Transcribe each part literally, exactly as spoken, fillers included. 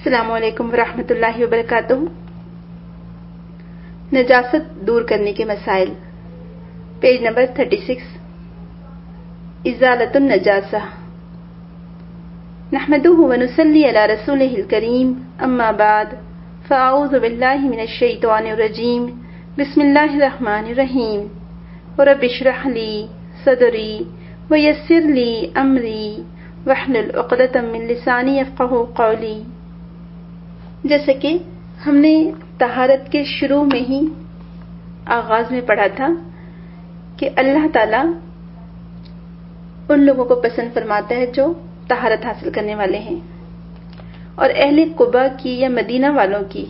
السلام علیکم ورحمۃ اللہ وبرکاتہ۔ نجاست دور کرنے کے مسائل، پیج نمبر چھتیس۔ ازالۃ النجاسہ۔ نحمدہ ونصلی علی رسولہ الکریم، اما بعد فاعوذ باللہ من الشیطان الرجیم، بسم اللہ الرحمن الرحیم۔ رب اشرح لی صدری ویسر لی امری واحلل عقدۃ من لسانی یفقہوا قولی۔ جیسا کہ ہم نے طہارت کے شروع میں ہی آغاز میں پڑھا تھا کہ اللہ تعالیٰ ان لوگوں کو پسند فرماتا ہے جو طہارت حاصل کرنے والے ہیں، اور اہل قباء کی یا مدینہ والوں کی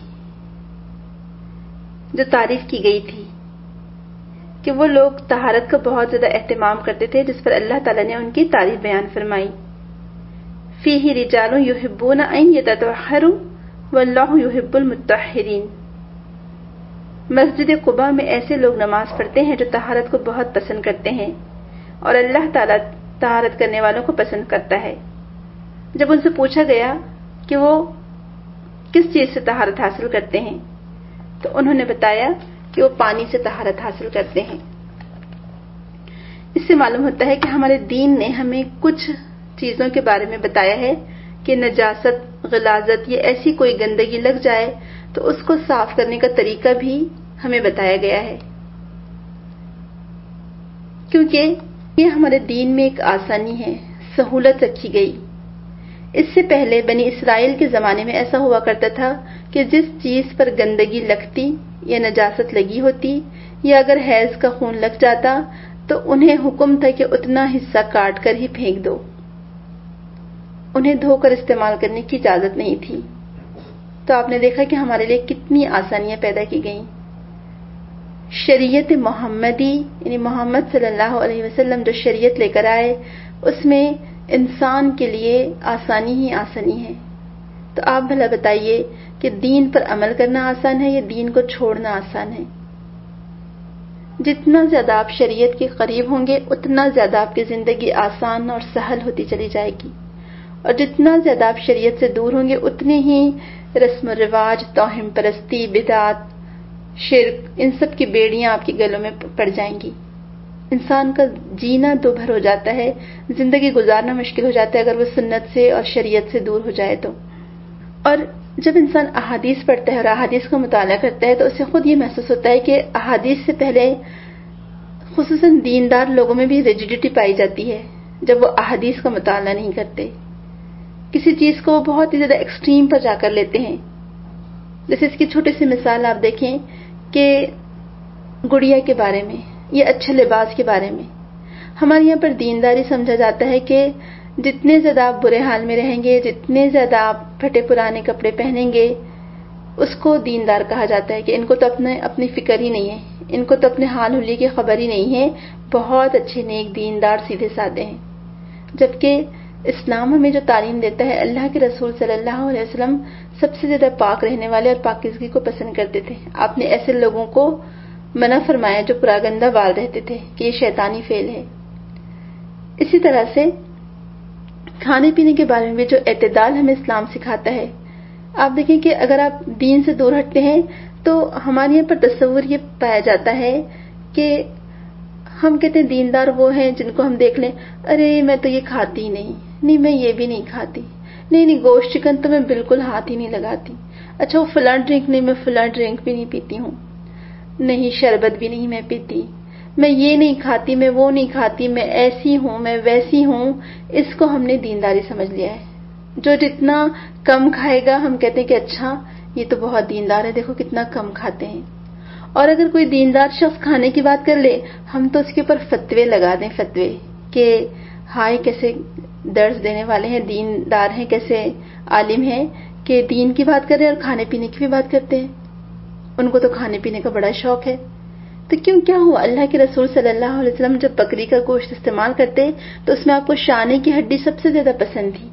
جو تعریف کی گئی تھی کہ وہ لوگ طہارت کا بہت زیادہ اہتمام کرتے تھے، جس پر اللہ تعالیٰ نے ان کی تعریف بیان فرمائی۔ فیہ رجال یحبون ان یتطہروا واللہ یحب المطہرین۔ مسجد قباء میں ایسے لوگ نماز پڑھتے ہیں جو طہارت کو بہت پسند کرتے ہیں، اور اللہ تعالیٰ طہارت کرنے والوں کو پسند کرتا ہے۔ جب ان سے پوچھا گیا کہ وہ کس چیز سے طہارت حاصل کرتے ہیں تو انہوں نے بتایا کہ وہ پانی سے طہارت حاصل کرتے ہیں۔ اس سے معلوم ہوتا ہے کہ ہمارے دین نے ہمیں کچھ چیزوں کے بارے میں بتایا ہے کہ نجاست، غلاظت یا ایسی کوئی گندگی لگ جائے تو اس کو صاف کرنے کا طریقہ بھی ہمیں بتایا گیا ہے، کیونکہ یہ ہمارے دین میں ایک آسانی ہے، سہولت رکھی گئی۔ اس سے پہلے بنی اسرائیل کے زمانے میں ایسا ہوا کرتا تھا کہ جس چیز پر گندگی لگتی یا نجاست لگی ہوتی یا اگر حیض کا خون لگ جاتا تو انہیں حکم تھا کہ اتنا حصہ کاٹ کر ہی پھینک دو، انہیں دھو کر استعمال کرنے کی اجازت نہیں تھی۔ تو آپ نے دیکھا کہ ہمارے لیے کتنی آسانیاں پیدا کی گئیں۔ شریعت محمدی یعنی محمد صلی اللہ علیہ وسلم جو شریعت لے کر آئے، اس میں انسان کے لیے آسانی ہی آسانی ہے۔ تو آپ بھلا بتائیے کہ دین پر عمل کرنا آسان ہے یا دین کو چھوڑنا آسان ہے؟ جتنا زیادہ آپ شریعت کے قریب ہوں گے اتنا زیادہ آپ کی زندگی آسان اور سہل ہوتی چلی جائے گی، اور جتنا زیادہ آپ شریعت سے دور ہوں گے اتنی ہی رسم و رواج، توہم پرستی، بدعات، شرک، ان سب کی بیڑیاں آپ کے گلوں میں پڑ جائیں گی۔ انسان کا جینا دو بھر ہو جاتا ہے، زندگی گزارنا مشکل ہو جاتا ہے اگر وہ سنت سے اور شریعت سے دور ہو جائے تو۔ اور جب انسان احادیث پڑھتا ہے اور احادیث کا مطالعہ کرتا ہے تو اسے خود یہ محسوس ہوتا ہے کہ احادیث سے پہلے خصوصاً دیندار لوگوں میں بھی ریجیڈیٹی پائی جاتی ہے جب وہ احادیث کا مطالعہ نہیں کرتے، کسی چیز کو بہت ہی زیادہ ایکسٹریم پر جا کر لیتے ہیں۔ جیسے اس کی چھوٹی سی مثال آپ دیکھیں کہ گڑیا کے بارے میں یا اچھے لباس کے بارے میں ہمارے یہاں پر دینداری سمجھا جاتا ہے کہ جتنے زیادہ آپ برے حال میں رہیں گے، جتنے زیادہ آپ پھٹے پرانے کپڑے پہنیں گے، اس کو دیندار کہا جاتا ہے کہ ان کو تو اپنے اپنی فکر ہی نہیں ہے، ان کو تو اپنے حال حلیے کی خبر ہی نہیں ہے، بہت اچھے نیک دیندار سیدھے سادے ہیں۔ جبکہ اسلام ہمیں جو تعلیم دیتا ہے، اللہ کے رسول صلی اللہ علیہ وسلم سب سے زیادہ پاک رہنے والے اور پاکیزگی کو پسند کرتے تھے۔ آپ نے ایسے لوگوں کو منع فرمایا جو پراگندہ وار رہتے تھے کہ یہ شیطانی فعل ہے۔ اسی طرح سے کھانے پینے کے بارے میں بھی جو اعتدال ہمیں اسلام سکھاتا ہے، آپ دیکھیں کہ اگر آپ دین سے دور ہٹتے ہیں تو ہمارے یہاں پر تصور یہ پایا جاتا ہے کہ ہم کہتے ہیں دیندار وہ ہیں جن کو ہم دیکھ لیں، ارے میں تو یہ کھاتی ہی نہیں، نہیں میں یہ بھی نہیں کھاتی، نہیں نہیں گوشت چکن تو میں بالکل ہاتھ ہی نہیں لگاتی، اچھا وہ فلاں ڈرنک نہیں، میں فلاں ڈرنک بھی نہیں پیتی ہوں، نہیں شربت بھی نہیں میں پیتی، میں یہ نہیں کھاتی، میں وہ نہیں کھاتی، میں ایسی ہوں، میں ویسی ہوں۔ اس کو ہم نے دینداری سمجھ لیا ہے۔ جو جتنا کم کھائے گا ہم کہتے ہیں کہ اچھا یہ تو بہت دیندار ہے، دیکھو کتنا کم کھاتے ہیں۔ اور اگر کوئی دیندار شخص کھانے کی بات کر لے ہم تو اس کے اوپر فتوے لگا دیں، فتوے کہ ہائے کیسے درس دینے والے ہیں، دیندار ہیں، کیسے عالم ہیں کہ دین کی بات کر رہے ہیں اور کھانے پینے کی بھی بات کرتے ہیں، ان کو تو کھانے پینے کا بڑا شوق ہے۔ تو کیوں کیا ہوا؟ اللہ کے رسول صلی اللہ علیہ وسلم جب بکری کا گوشت استعمال کرتے تو اس میں آپ کو شانے کی ہڈی سب سے زیادہ پسند تھی،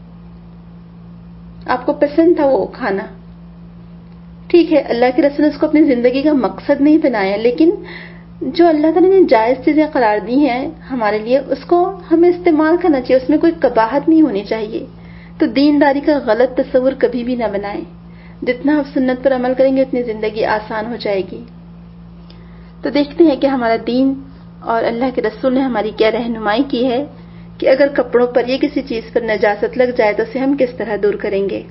آپ کو پسند تھا وہ کھانا۔ ٹھیک ہے، اللہ کے رسول نے اس کو اپنی زندگی کا مقصد نہیں بنایا، لیکن جو اللہ تعالیٰ نے جائز چیزیں قرار دی ہیں ہمارے لیے، اس کو ہمیں استعمال کرنا چاہیے، اس میں کوئی قباحت نہیں ہونی چاہیے۔ تو دینداری کا غلط تصور کبھی بھی نہ بنائیں. جتنا آپ سنت پر عمل کریں گے اتنی زندگی آسان ہو جائے گی. تو دیکھتے ہیں کہ ہمارا دین اور اللہ کے رسول نے ہماری کیا رہنمائی کی ہے کہ اگر کپڑوں پر یا کسی چیز پر نجاست لگ جائے تو اسے ہم کس طرح دور کریں گے.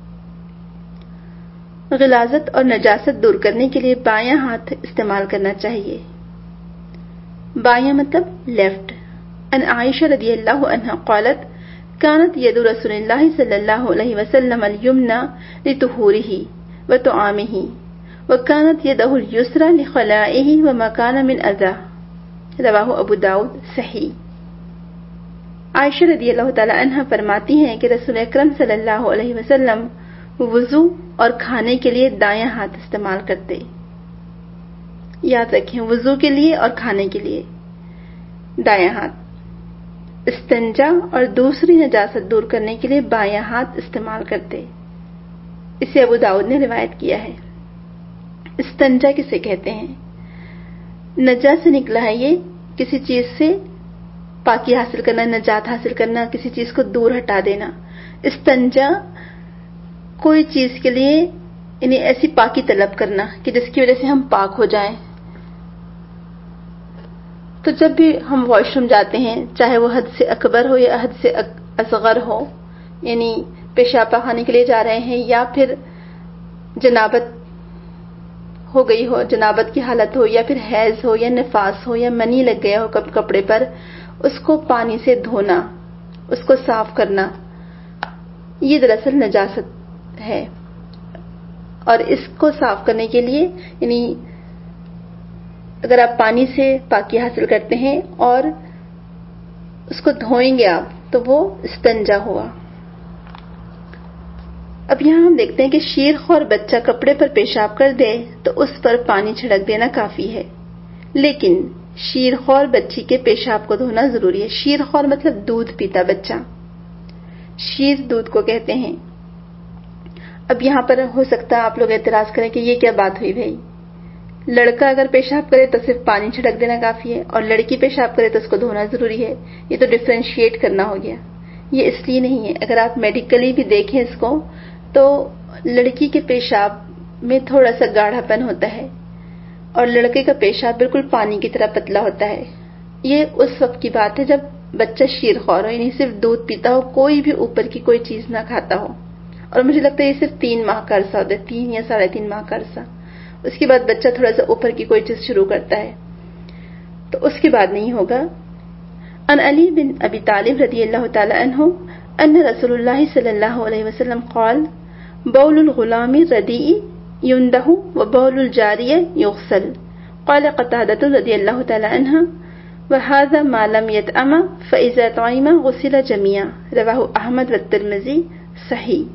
غلاظت اور نجاست دور کرنے کے لیے بایاں ہاتھ استعمال کرنا چاہیے. بایاں مطلب لیفٹ. ان عائشہ رضی اللہ عنہا قالت كانت يد رسول الله صلى الله عليه وسلم اليمنى لطهوره وطعامه وكانت يده اليسرى لخلائه وما كان من اذى. رواہ ابو داؤد صحیح. عائشہ رضی اللہ تعالی عنہا فرماتی ہیں کہ رسول اکرم صلی اللہ علیہ وسلم وضو اور کھانے کے لیے دایاں ہاتھ استعمال کرتے. یاد رکھیں وضو کے لیے اور کھانے کے لیے دایاں ہاتھ. استنجا اور دوسری نجاست دور کرنے کے لیے بایاں ہاتھ استعمال کرتے. اسے ابو داؤد نے روایت کیا ہے. استنجا کسے کہتے ہیں؟ نجا سے نکلا ہے یہ کسی چیز سے پاکی حاصل کرنا، نجات حاصل کرنا، کسی چیز کو دور ہٹا دینا. استنجا کوئی چیز کے لیے یعنی ایسی پاکی طلب کرنا کہ جس کی وجہ سے ہم پاک ہو جائیں. تو جب بھی ہم واش روم جاتے ہیں چاہے وہ حد سے اکبر ہو یا حد سے اصغر ہو، یعنی پیشاب پاخانے کے لیے جا رہے ہیں یا پھر جنابت ہو گئی ہو، جنابت کی حالت ہو یا پھر حیض ہو یا نفاس ہو یا منی لگ گیا ہو کپڑے پر، اس کو پانی سے دھونا، اس کو صاف کرنا، یہ دراصل نجاست ہے. اور اس کو صاف کرنے کے لیے یعنی اگر آپ پانی سے پاکی حاصل کرتے ہیں اور اس کو دھوئیں گے آپ تو وہ استنجا ہوا. اب یہاں ہم دیکھتے ہیں کہ شیرخوار بچہ کپڑے پر پیشاب کر دے تو اس پر پانی چھڑک دینا کافی ہے، لیکن شیرخوار بچی کے پیشاب کو دھونا ضروری ہے. شیرخوار مطلب دودھ پیتا بچہ، شیر دودھ کو کہتے ہیں. اب یہاں پر ہو سکتا ہے آپ لوگ اعتراض کریں کہ یہ کیا بات ہوئی بھائی، لڑکا اگر پیشاب کرے تو صرف پانی چھڑک دینا کافی ہے اور لڑکی پیشاب کرے تو اس کو دھونا ضروری ہے. یہ تو ڈفرینشیٹ کرنا ہو گیا. یہ اس لیے نہیں ہے، اگر آپ میڈیکلی بھی دیکھیں اس کو تو لڑکی کے پیشاب میں تھوڑا سا گاڑھا پن ہوتا ہے اور لڑکے کا پیشاب بالکل پانی کی طرح پتلا ہوتا ہے. یہ اس وقت کی بات ہے جب بچہ شیرخوار ہو، یعنی صرف دودھ پیتا ہو، کوئی بھی اوپر کی کوئی چیز نہ کھاتا ہو. اور مجھے لگتا ہے یہ صرف تین ماہ کا عرصہ ہوتا ہے، تین یا ساڑھے تین ماہ کا عرصہ. اس کے بعد بچہ تھوڑا سا اوپر کی کوئی چیز شروع کرتا ہے تو اس کے بعد نہیں ہوگا. ان علی بن ابی طالب رضی اللہ تعالی عنہ ان رسول اللہ صلی اللہ علیہ وسلم قال بول الغلام الردیء يندہ وبول الجاریہ یغسل. قال قتادة رضی اللہ تعالی عنہ وهذا ما لم يطعم فإذا طعم غسل جميعا. رواہ احمد والترمذی صحیح.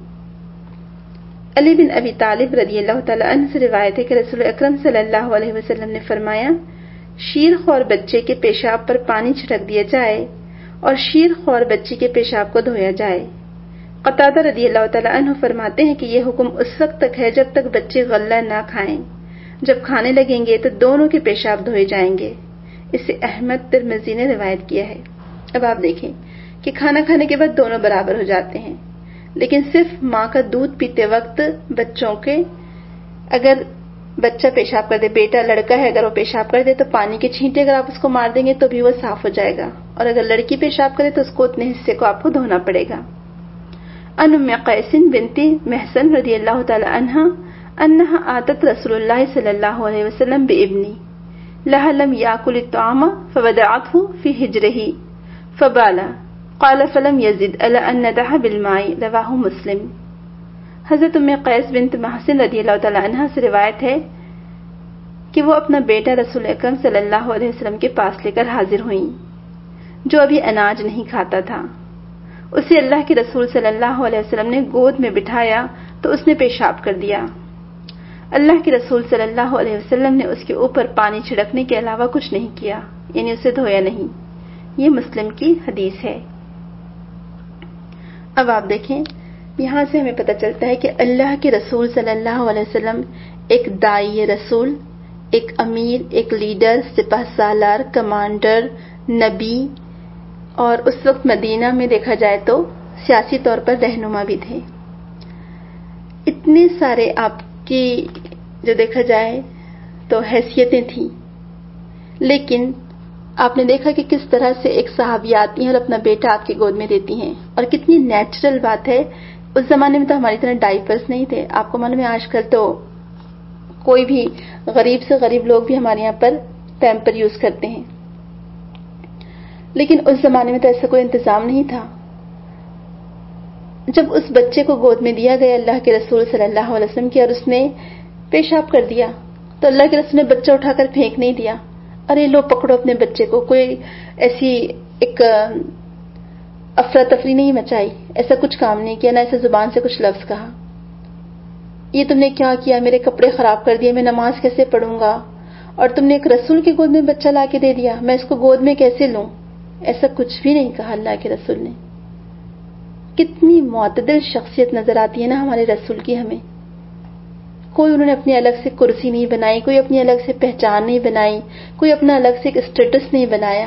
علی بن ابی طالب رضی اللہ تعالی عنہ سے روایت ہے کہ رسول اکرم صلی اللہ علیہ وسلم نے فرمایا شیرخوار بچے کے پیشاب پر پانی چھڑک دیا جائے اور شیرخوار بچی کے پیشاب کو دھویا جائے. قتادہ رضی اللہ تعالی عنہ فرماتے ہیں کہ یہ حکم اس وقت تک ہے جب تک بچے غلہ نہ کھائیں. جب کھانے لگیں گے تو دونوں کے پیشاب دھوئے جائیں گے. اسے احمد ترمذی نے روایت کیا ہے. اب آپ دیکھیں کہ کھانا کھانے کے بعد دونوں برابر ہو جاتے ہیں، لیکن صرف ماں کا دودھ پیتے وقت بچوں کے اگر بچہ پیشاب کر دے، بیٹا لڑکا ہے اگر وہ پیشاب کر دے تو پانی کے چھینٹے اگر آپ اس کو مار دیں گے تو بھی وہ صاف ہو جائے گا، اور اگر لڑکی پیشاب کرے تو اس کو اتنے حصے کو آپ کو دھونا پڑے گا. ان ام قیس بنت محصن رضی اللہ تعالی عنہا انها آتت رسول اللہ صلی اللہ علیہ وسلم بابنی لها لم يأكل الطعام فوضعته في حجره فبال قال فلم يزد على ان ندح بالماء. رواہ مسلم. حضرت ام قیس بنت محصن رضی اللہ تعالی عنہا سے روایت ہے کہ وہ اپنا بیٹا رسول اکرم صلی اللہ علیہ وسلم کے پاس لے کر حاضر ہوئیں جو ابھی اناج نہیں کھاتا تھا. اسے اللہ کے رسول صلی اللہ علیہ وسلم نے گود میں بٹھایا تو اس نے پیشاب کر دیا. اللہ کے رسول صلی اللہ علیہ وسلم نے اس کے اوپر پانی چھڑکنے کے علاوہ کچھ نہیں کیا، یعنی اسے دھویا نہیں. یہ مسلم کی حدیث ہے. اب آپ دیکھیں یہاں سے ہمیں پتہ چلتا ہے کہ اللہ کے رسول صلی اللہ علیہ وسلم ایک داعی رسول، ایک امیر، ایک لیڈر، سپہ سالار، کمانڈر، نبی، اور اس وقت مدینہ میں دیکھا جائے تو سیاسی طور پر رہنما بھی تھے. اتنے سارے آپ کی جو دیکھا جائے تو حیثیتیں تھیں، لیکن آپ نے دیکھا کہ کس طرح سے ایک صحابی آتی ہیں اور اپنا بیٹا آپ کی گود میں دیتی ہیں، اور کتنی نیچرل بات ہے. اس زمانے میں تو ہماری طرح ڈائپرس نہیں تھے. آپ کو معلوم ہے آج کل تو کوئی بھی غریب سے غریب لوگ بھی ہمارے یہاں پر پیمپر یوز کرتے ہیں، لیکن اس زمانے میں تو ایسا کوئی انتظام نہیں تھا. جب اس بچے کو گود میں دیا گیا اللہ کے رسول صلی اللہ علیہ وسلم کی، اور اس نے پیشاب کر دیا، تو اللہ کے رسول نے بچہ اٹھا کر پھینک نہیں دیا. ارے لو پکڑو اپنے بچے کو. کوئی ایسی ایک افراتفری نہیں مچائی، ایسا کچھ کام نہیں کیا، نہ ایسے زبان سے کچھ لفظ کہا. یہ تم نے کیا کیا، میرے کپڑے خراب کر دیے، میں نماز کیسے پڑھوں گا، اور تم نے ایک رسول کی گود میں بچہ لا کے دے دیا، میں اس کو گود میں کیسے لوں. ایسا کچھ بھی نہیں کہا اللہ کے رسول نے. کتنی معتدل شخصیت نظر آتی ہے نا ہمارے رسول کی ہمیں. کوئی انہوں نے اپنی الگ سے کرسی نہیں بنائی، کوئی اپنی الگ سے پہچان نہیں بنائی، کوئی اپنا الگ سے ایک اسٹیٹس نہیں بنایا.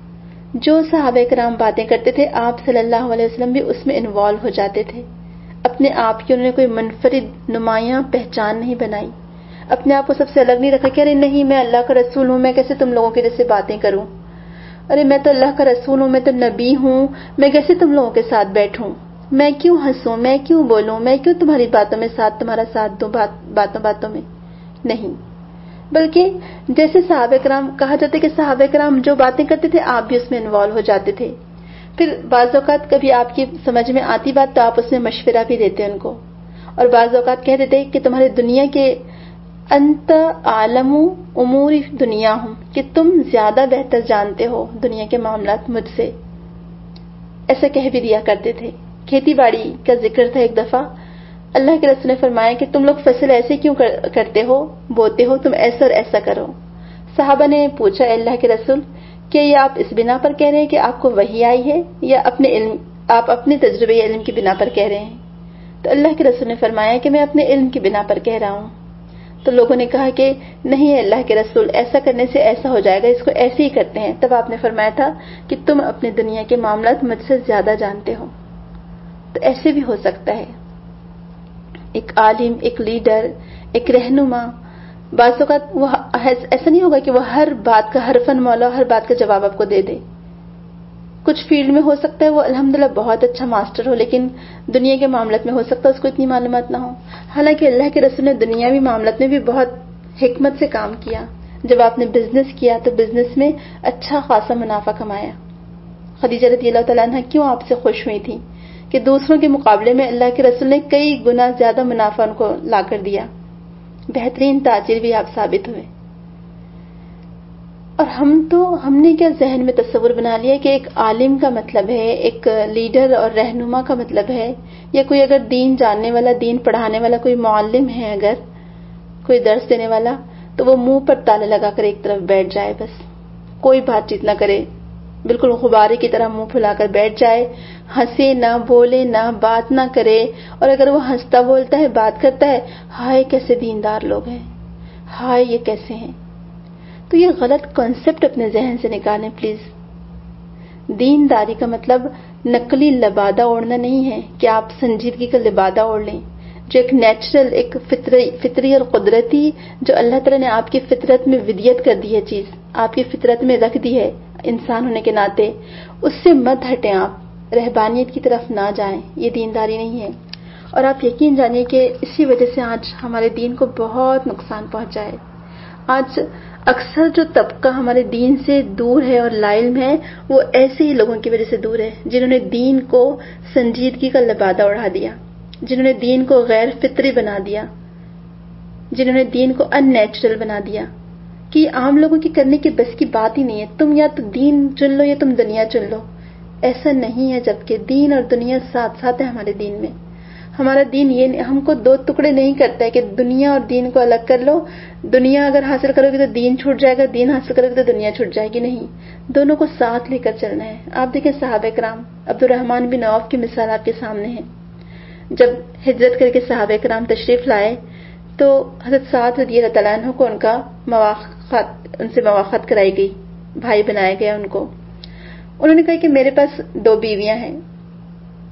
جو صحابہ کرام باتیں کرتے تھے آپ صلی اللہ علیہ وسلم بھی اس میں انوالو ہو جاتے تھے. اپنے آپ کی انہوں نے کوئی منفرد نمایاں پہچان نہیں بنائی، اپنے آپ کو سب سے الگ نہیں رکھا کہ ارے نہیں میں اللہ کا رسول ہوں، میں کیسے تم لوگوں کے جیسے باتیں کروں، ارے میں تو اللہ کا رسول ہوں، میں تو نبی ہوں، میں کیسے تم لوگوں کے ساتھ بیٹھوں، میں کیوں ہنسوں، میں کیوں بولوں، میں کیوں تمہاری باتوں میں ساتھ تمہارا ساتھ دوں بات باتوں باتوں میں. نہیں، بلکہ جیسے صحابہ کرام کہا جاتا ہے کہ صحابہ کرام جو باتیں کرتے تھے آپ بھی اس میں انوالو ہو جاتے تھے. پھر بعض اوقات کبھی آپ کی سمجھ میں آتی بات تو آپ اس میں مشورہ بھی دیتے ان کو، اور بعض اوقات کہہ دیتے کہ تمہارے دنیا کے انت عالم امور دنیا ہوں، کہ تم زیادہ بہتر جانتے ہو دنیا کے معاملات مجھ سے. ایسا کہہ بھی دیا کرتے تھے. کھیتی باڑی کا ذکر تھا ایک دفعہ. اللہ کے رسول نے فرمایا کہ تم لوگ فصل ایسے کیوں کرتے ہو، بوتے ہو، تم ایسا اور ایسا کرو. صحابہ نے پوچھا اے اللہ کے رسول، کیا یہ آپ اس بنا پر کہہ رہے ہیں کہ آپ کو وحی آئی ہے، یا اپنے علم آپ اپنے تجربے علم کی بنا پر کہہ رہے ہیں؟ تو اللہ کے رسول نے فرمایا کہ میں اپنے علم کی بنا پر کہہ رہا ہوں. تو لوگوں نے کہا کہ نہیں اللہ کے رسول، ایسا کرنے سے ایسا ہو جائے گا، اس کو ایسے ہی کرتے ہیں. تب آپ نے فرمایا تھا کہ تم اپنے دنیا کے معاملات مجھ سے زیادہ جانتے ہو. تو ایسے بھی ہو سکتا ہے ایک عالم، ایک لیڈر، ایک رہنما، بعض اوقات وہ ایسا نہیں ہوگا کہ وہ ہر بات کا ہر فن مولا ہر بات کا جواب آپ کو دے دے. کچھ فیلڈ میں ہو سکتا ہے وہ الحمدللہ بہت اچھا ماسٹر ہو، لیکن دنیا کے معاملات میں ہو سکتا ہے اس کو اتنی معلومات نہ ہو. حالانکہ اللہ کے رسول نے دنیاوی معاملات میں بھی بہت حکمت سے کام کیا. جب آپ نے بزنس کیا تو بزنس میں اچھا خاصا منافع کمایا. خدیجہ رضی اللہ تعالیٰ عنہ کیوں آپ سے خوش ہوئی تھی کہ دوسروں کے مقابلے میں اللہ کے رسول نے کئی گنا زیادہ منافع ان کو لا کر دیا. بہترین تاجر بھی آپ ثابت ہوئے. اور ہم تو ہم نے کیا ذہن میں تصور بنا لیا کہ ایک عالم کا مطلب ہے، ایک لیڈر اور رہنما کا مطلب ہے، یا کوئی اگر دین جاننے والا، دین پڑھانے والا کوئی معلم ہے، اگر کوئی درس دینے والا، تو وہ منہ پر تالے لگا کر ایک طرف بیٹھ جائے، بس کوئی بات چیت نہ کرے، بالکل غبارے کی طرح منہ پھلا کر بیٹھ جائے، ہنسے نہ، بولے نہ، بات نہ کرے. اور اگر وہ ہنستا بولتا ہے، بات کرتا ہے، ہائے کیسے دیندار لوگ ہیں، ہائے یہ کیسے ہیں. تو یہ غلط کانسیپٹ اپنے ذہن سے نکالیں پلیز. دینداری کا مطلب نقلی لبادہ اوڑھنا نہیں ہے کہ آپ سنجیدگی کا لبادہ اوڑھ لیں، جو ایک نیچرل، ایک فطری فطری اور قدرتی، جو اللہ تعالیٰ نے آپ کی فطرت میں ودیت کر دی ہے، چیز آپ کی فطرت میں رکھ دی ہے انسان ہونے کے ناطے، اس سے مت ہٹیں، آپ رہبانیت کی طرف نہ جائیں. یہ دینداری نہیں ہے. اور آپ یقین جانیے کہ اسی وجہ سے آج ہمارے دین کو بہت نقصان پہنچا ہے. آج اکثر جو طبقہ ہمارے دین سے دور ہے اور لا علم ہے، وہ ایسے ہی لوگوں کی وجہ سے دور ہے جنہوں نے دین کو سنجیدگی کا لبادہ اڑا دیا، جنہوں نے دین کو غیر فطری بنا دیا، جنہوں نے دین کو ان نیچرل بنا دیا کہ یہ عام لوگوں کی کرنے کی بس کی بات ہی نہیں ہے. تم یا تو دین چن لو یا تم دنیا چن لو. ایسا نہیں ہے، جبکہ دین اور دنیا ساتھ ساتھ ہے ہمارے دین میں. ہمارا دین یہ ہم کو دو ٹکڑے نہیں کرتا ہے کہ دنیا اور دین کو الگ کر لو، دنیا اگر حاصل کرو گے تو دین چھوٹ جائے گا، دین حاصل کرو گے تو دنیا چھوٹ جائے گی. نہیں، دونوں کو ساتھ لے کر چلنا ہے. آپ دیکھیں صحابہ کرام، عبد الرحمن بن عوف کی مثال آپ کے سامنے ہے. جب ہجرت کر کے صحابہ کرام تشریف لائے تو حضرت سعد رضی اللہ تعالیٰ عنہ کو ان کا مواخات ان سے مواخات کرائی گئی، بھائی بنایا گیا ان کو. انہوں نے کہا کہ میرے پاس دو بیویاں ہیں،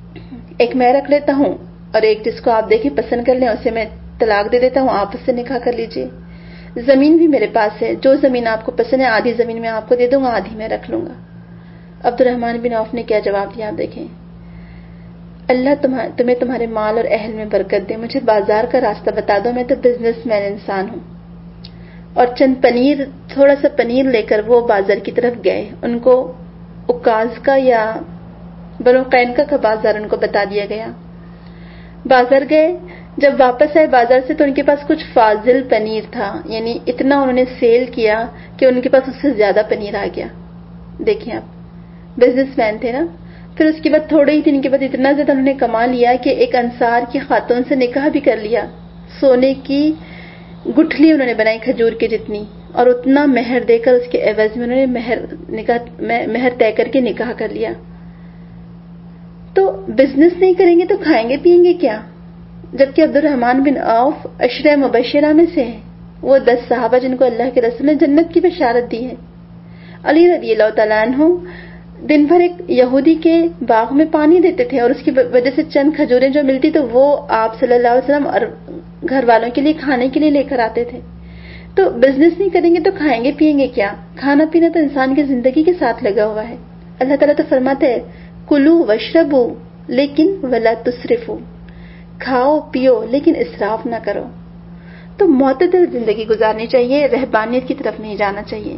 ایک میں رکھ لیتا ہوں اور ایک جس کو آپ دیکھیں پسند کر لیں اسے میں طلاق دے دیتا ہوں, آپ اس سے نکاح کر لیجئے. زمین بھی میرے پاس ہے, جو زمین آپ کو پسند ہے آدھی زمین میں آپ کو دے دوں گا, آدھی میں رکھ لوں گا. عبد الرحمن بن عوف نے کیا جواب دیا آپ دیکھیں, اللہ تمہیں تمہارے مال اور اہل میں برکت دے, مجھے بازار کا راستہ بتا دو, میں تو بزنس مین انسان ہوں. اور چند پنیر, تھوڑا سا پنیر لے کر وہ بازار کی طرف گئے. ان کو اکاز کا یا بنو قینقاع کا بازار ان کو بتا دیا گیا. بازار گئے, جب واپس آئے بازار سے تو ان کے پاس کچھ فاضل پنیر تھا, یعنی اتنا انہوں نے سیل کیا کہ ان کے پاس اس سے زیادہ پنیر آ گیا. دیکھیں آپ, بزنس مین تھے نا. پھر اس کے بعد تھوڑے ہی دن کے بعد اتنا زیادہ انہوں نے کما لیا کہ ایک انصار کی خاتون سے نکاح بھی کر لیا. سونے کی گٹھلی انہوں نے بنائی کھجور کے جتنی, اور اتنا مہر دے کر اس کے عوض میں انہوں نے مہر نکاح مہر طے کر کے نکاح کر لیا. تو بزنس نہیں کریں گے تو کھائیں گے پیئیں گے کیا؟ جبکہ عبد الرحمن بن عوف عشرہ مبشرہ میں سے ہیں, وہ دس صحابہ جن کو اللہ کے رسول نے جنت کی بشارت دی ہے. علی رضی اللہ تعالیٰ عنہ دن بھر ایک یہودی کے باغ میں پانی دیتے تھے, اور اس کی وجہ سے چند کھجوریں جو ملتی تو وہ آپ صلی اللہ علیہ وسلم اور گھر والوں کے لیے کھانے کے لیے لے کر آتے تھے. تو بزنس نہیں کریں گے تو کھائیں گے پیئیں گے کیا؟ کھانا پینا تو انسان کی زندگی کے ساتھ لگا ہوا ہے. اللہ تعالیٰ تو فرماتے ہیں کلو وشربو لیکن ولا تسرفو, کھاؤ پیو لیکن اسراف نہ کرو. تو معتدل زندگی گزارنی چاہیے, رہبانیت کی طرف نہیں جانا چاہیے.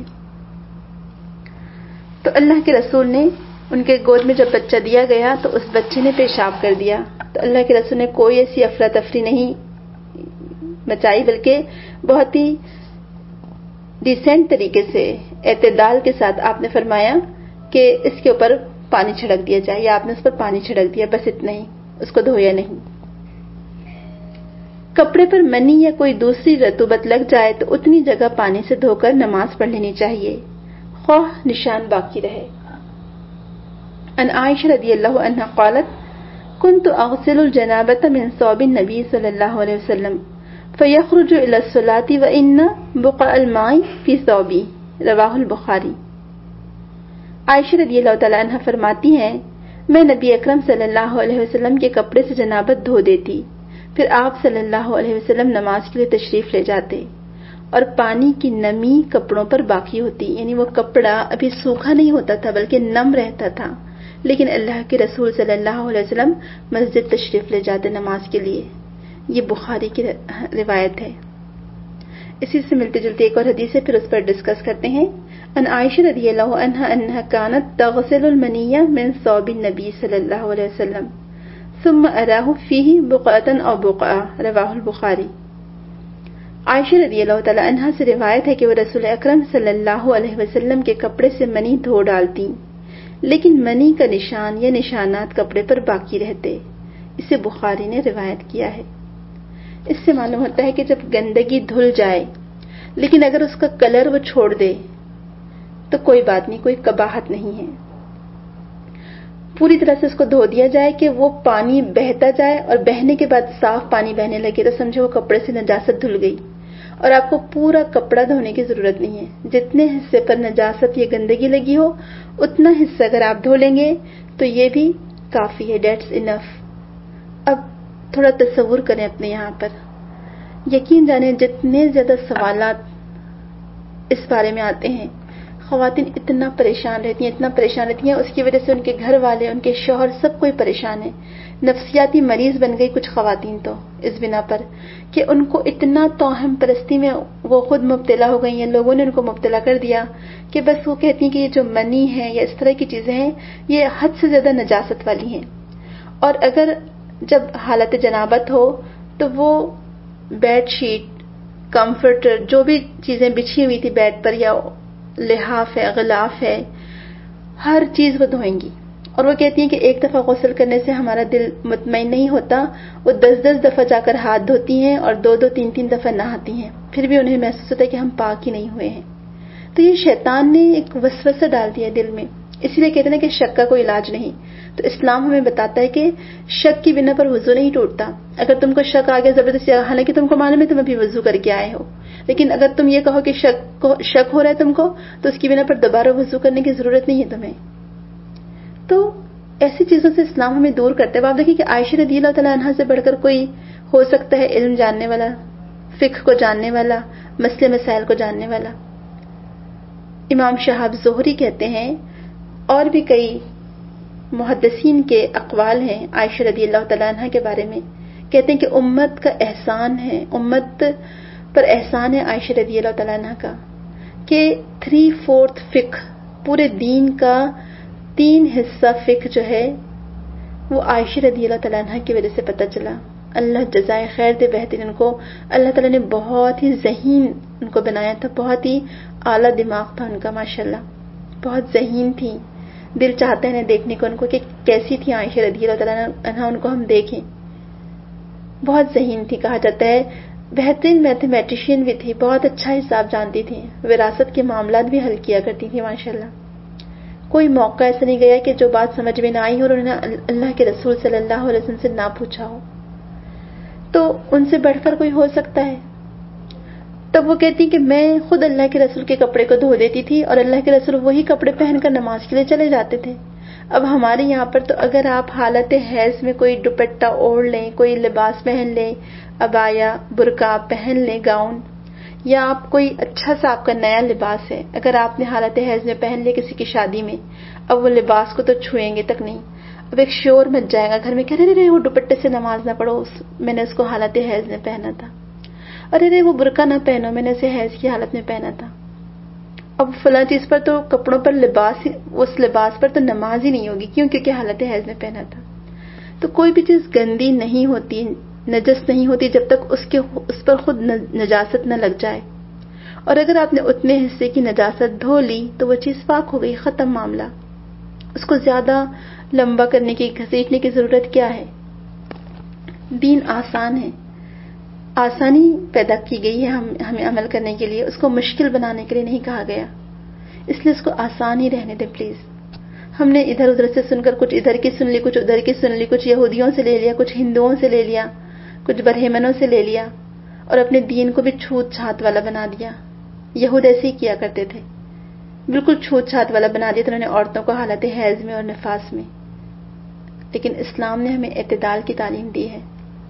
تو اللہ کے رسول نے ان کے گود میں جب بچہ دیا گیا تو اس بچے نے پیشاب کر دیا. تو اللہ کے رسول نے کوئی ایسی افراتفری نہیں مچائی, بلکہ بہت ہی ڈیسنٹ طریقے سے اعتدال کے ساتھ آپ نے فرمایا کہ اس کے اوپر پانی چھڑک دیا جائے, یا آپ نے اس پر پانی چھڑک دیا, بس اتنا ہی, اس کو دھویا نہیں. کپڑے پر منی یا کوئی دوسری رطوبت لگ جائے تو اتنی جگہ پانی سے دھو کر نماز پڑھ لینی چاہیے, خواہ نشان باقی رہے. ان عائشہ رضی اللہ عنہا قالت كنت اغسل الجنابة من ثوب النبي صلی اللہ علیہ وسلم فيخرج الى الصلاة وان بقع الماء في ثوبي, رواہ البخاری. عائشہ رضی اللہ تعالی عنہا فرماتی ہیں میں نبی اکرم صلی اللہ علیہ وسلم کے کپڑے سے جنابت دھو دیتی, پھر آپ صلی اللہ علیہ وسلم نماز کے لیے تشریف لے جاتے اور پانی کی نمی کپڑوں پر باقی ہوتی, یعنی وہ کپڑا ابھی سوکھا نہیں ہوتا تھا بلکہ نم رہتا تھا, لیکن اللہ کے رسول صلی اللہ علیہ وسلم مسجد تشریف لے جاتے نماز کے لیے. یہ بخاری کی روایت ہے. اسی سے ملتی جلتی ایک اور حدیث ہے, پھر اس پر ڈسکس کرتے ہیں. ان عائشہ رضی اللہ عنہا انہا کانت تغسل المنیہ من ثوب النبی صلی اللہ علیہ وسلم ثم اراہ فیہ بقعۃ او بقعہ, رواہ البخاری. عائشہ رضی اللہ تعالی عنہا سے روایت ہے کہ وہ رسول اکرم صلی اللہ علیہ وسلم کے کپڑے سے منی دھو ڈالتی, لیکن منی کا نشان یا نشانات کپڑے پر باقی رہتے. اسے بخاری نے روایت کیا ہے. اس سے معلوم ہوتا ہے کہ جب گندگی دھل جائے لیکن اگر اس کا کلر وہ چھوڑ دے تو کوئی بات نہیں, کوئی قباحت نہیں ہے. پوری طرح سے اس کو دھو دیا جائے کہ وہ پانی بہتا جائے, اور بہنے کے بعد صاف پانی بہنے لگے تو سمجھو وہ کپڑے سے نجاست دھل گئی, اور آپ کو پورا کپڑا دھونے کی ضرورت نہیں ہے. جتنے حصے پر نجاست یا گندگی لگی ہو اتنا حصہ اگر آپ دھو لیں گے تو یہ بھی کافی ہے, دیٹس انف. اب تھوڑا تصور کریں اپنے یہاں پر, یقین جانیں جتنے زیادہ سوالات اس بارے میں آتے ہیں, خواتین اتنا پریشان رہتی ہیں اتنا پریشان رہتی ہیں, اس کی وجہ سے ان کے گھر والے, ان کے شوہر, سب کوئی پریشان ہے. نفسیاتی مریض بن گئی کچھ خواتین تو اس بنا پر کہ ان کو اتنا توہم پرستی میں وہ خود مبتلا ہو گئی ہیں, لوگوں نے ان کو مبتلا کر دیا کہ بس وہ کہتی ہیں کہ یہ جو منی ہے یا اس طرح کی چیزیں ہیں یہ حد سے زیادہ نجاست والی ہیں. اور اگر جب حالت جنابت ہو تو وہ بیڈ شیٹ, کمفرٹر, جو بھی چیزیں بچھی ہوئی تھی بیڈ پر, یا لحاف ہے, غلاف ہے, ہر چیز وہ دھوئیں گی. اور وہ کہتی ہیں کہ ایک دفعہ غسل کرنے سے ہمارا دل مطمئن نہیں ہوتا, وہ دس دس دفعہ جا کر ہاتھ دھوتی ہیں اور دو دو تین تین دفعہ نہاتی ہیں, پھر بھی انہیں محسوس ہوتا ہے کہ ہم پاک ہی نہیں ہوئے ہیں. تو یہ شیطان نے ایک وسوسہ ڈال دیا دل میں. اسی لیے کہتے ہیں کہ شک کا کوئی علاج نہیں. تو اسلام ہمیں بتاتا ہے کہ شک کی بنا پر وضو نہیں ٹوٹتا. اگر تم کو شک آ گیا زبردستی, حالانکہ تم کو معلوم ہے تم ابھی وضو کر کے آئے ہو, لیکن اگر تم یہ کہو کہ شک کو شک ہو رہا ہے تم کو, تو اس کی بنا پر دوبارہ وضو کرنے کی ضرورت نہیں ہے تمہیں. تو ایسی چیزوں سے اسلام ہمیں دور کرتا ہے. آپ دیکھیں کہ عائشہ رضی اللہ تعالیٰ عنہا سے بڑھ کر کوئی ہو سکتا ہے علم جاننے والا, فقہ کو جاننے والا, مسئلے مسائل کو جاننے والا. امام شہاب زہری کہتے ہیں, اور بھی کئی محدثین کے اقوال ہیں عائشہ رضی اللہ تعالیٰ عنہ کے بارے میں, کہتے ہیں کہ امت کا احسان ہے, امت پر احسان ہے عائشہ رضی اللہ تعالیٰ عنہ کا, کہ تھری فورتھ فقہ پورے دین کا تین حصہ فقہ جو ہے وہ عائشہ رضی اللہ تعالیٰ عنہ کی وجہ سے پتہ چلا. اللہ جزائے خیر دے بہترین. ان کو اللہ تعالیٰ نے بہت ہی ذہین ان کو بنایا تھا, بہت ہی اعلیٰ دماغ تھا ان کا ماشاءاللہ, بہت ذہین تھی. دل چاہتا ہے نا دیکھنے کو ان کو کہ کیسی تھی عائشہ رضی اللہ تعالیٰ عنہ, ان کو ہم دیکھیں. بہت ذہین تھی, کہا جاتا ہے بہترین میتھمیٹیشین بھی تھی, بہت اچھا حساب جانتی تھی, وراثت کے معاملات بھی حل کیا کرتی تھی ماشاءاللہ. کوئی موقع ایسا نہیں گیا کہ جو بات سمجھ میں نہ آئی ہو اور انہوں نے اللہ کے رسول صلی اللہ علیہ وسلم سے نہ پوچھا ہو. تو ان سے بڑھ کر کوئی ہو سکتا ہے؟ تب وہ کہتی کہ میں خود اللہ کے رسول کے کپڑے کو دھو دیتی تھی اور اللہ کے رسول وہی کپڑے پہن کر نماز کے لیے چلے جاتے تھے. اب ہمارے یہاں پر تو اگر آپ حالت حیض میں کوئی دوپٹہ اوڑھ لیں, کوئی لباس پہن لیں, عبایا برقع پہن لیں, گاؤن, یا آپ کوئی اچھا سا آپ کا نیا لباس ہے, اگر آپ نے حالت حیض میں پہن لیا کسی کی شادی میں, اب وہ لباس کو تو چھوئیں گے تک نہیں. اب ایک شور مچ جائے گا گھر میں کہ ارے رے وہ دوپٹے سے نماز نہ پڑھو, میں نے اس کو حالت حیض میں پہنا تھا. ارے رے وہ برقع نہ پہنو, میں نے اسے حیض کی حالت میں پہنا تھا. اب فلاں چیز پر تو کپڑوں پر لباس, اس لباس پر تو نماز ہی نہیں ہوگی, کیوں؟ کیونکہ حالت حیض میں پہنا تھا. تو کوئی بھی چیز گندی نہیں ہوتی, نجس نہیں ہوتی جب تک اس کے اس پر خود نجاست نہ لگ جائے. اور اگر آپ نے اتنے حصے کی نجاست دھو لی تو وہ چیز پاک ہو گئی, ختم معاملہ. اس کو زیادہ لمبا کرنے کی, گھسیٹنے کی ضرورت کیا ہے؟ دین آسان ہے, آسانی پیدا کی گئی ہے ہم ہمیں عمل کرنے کے لیے, اس کو مشکل بنانے کے لیے نہیں کہا گیا. اس لیے اس کو آسان ہی رہنے دیں پلیز. ہم نے ادھر ادھر سے سن کر کچھ ادھر کی سن لی, کچھ ادھر کی سن لی, کچھ یہودیوں سے لے لیا, کچھ ہندوؤں سے لے لیا, کچھ برہمنوں سے لے لیا, اور اپنے دین کو بھی چھوت چھات والا بنا دیا. یہود ایسے ہی کیا کرتے تھے, بالکل چھوت چھات والا بنا دیا تھا انہوں نے عورتوں کو حالت حیض میں اور نفاس میں. لیکن اسلام نے ہمیں اعتدال کی تعلیم دی ہے.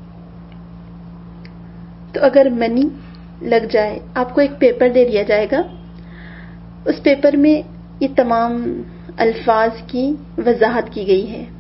تو اگر منی لگ جائے, آپ کو ایک پیپر دے دیا جائے گا, اس پیپر میں یہ تمام الفاظ کی وضاحت کی گئی ہے.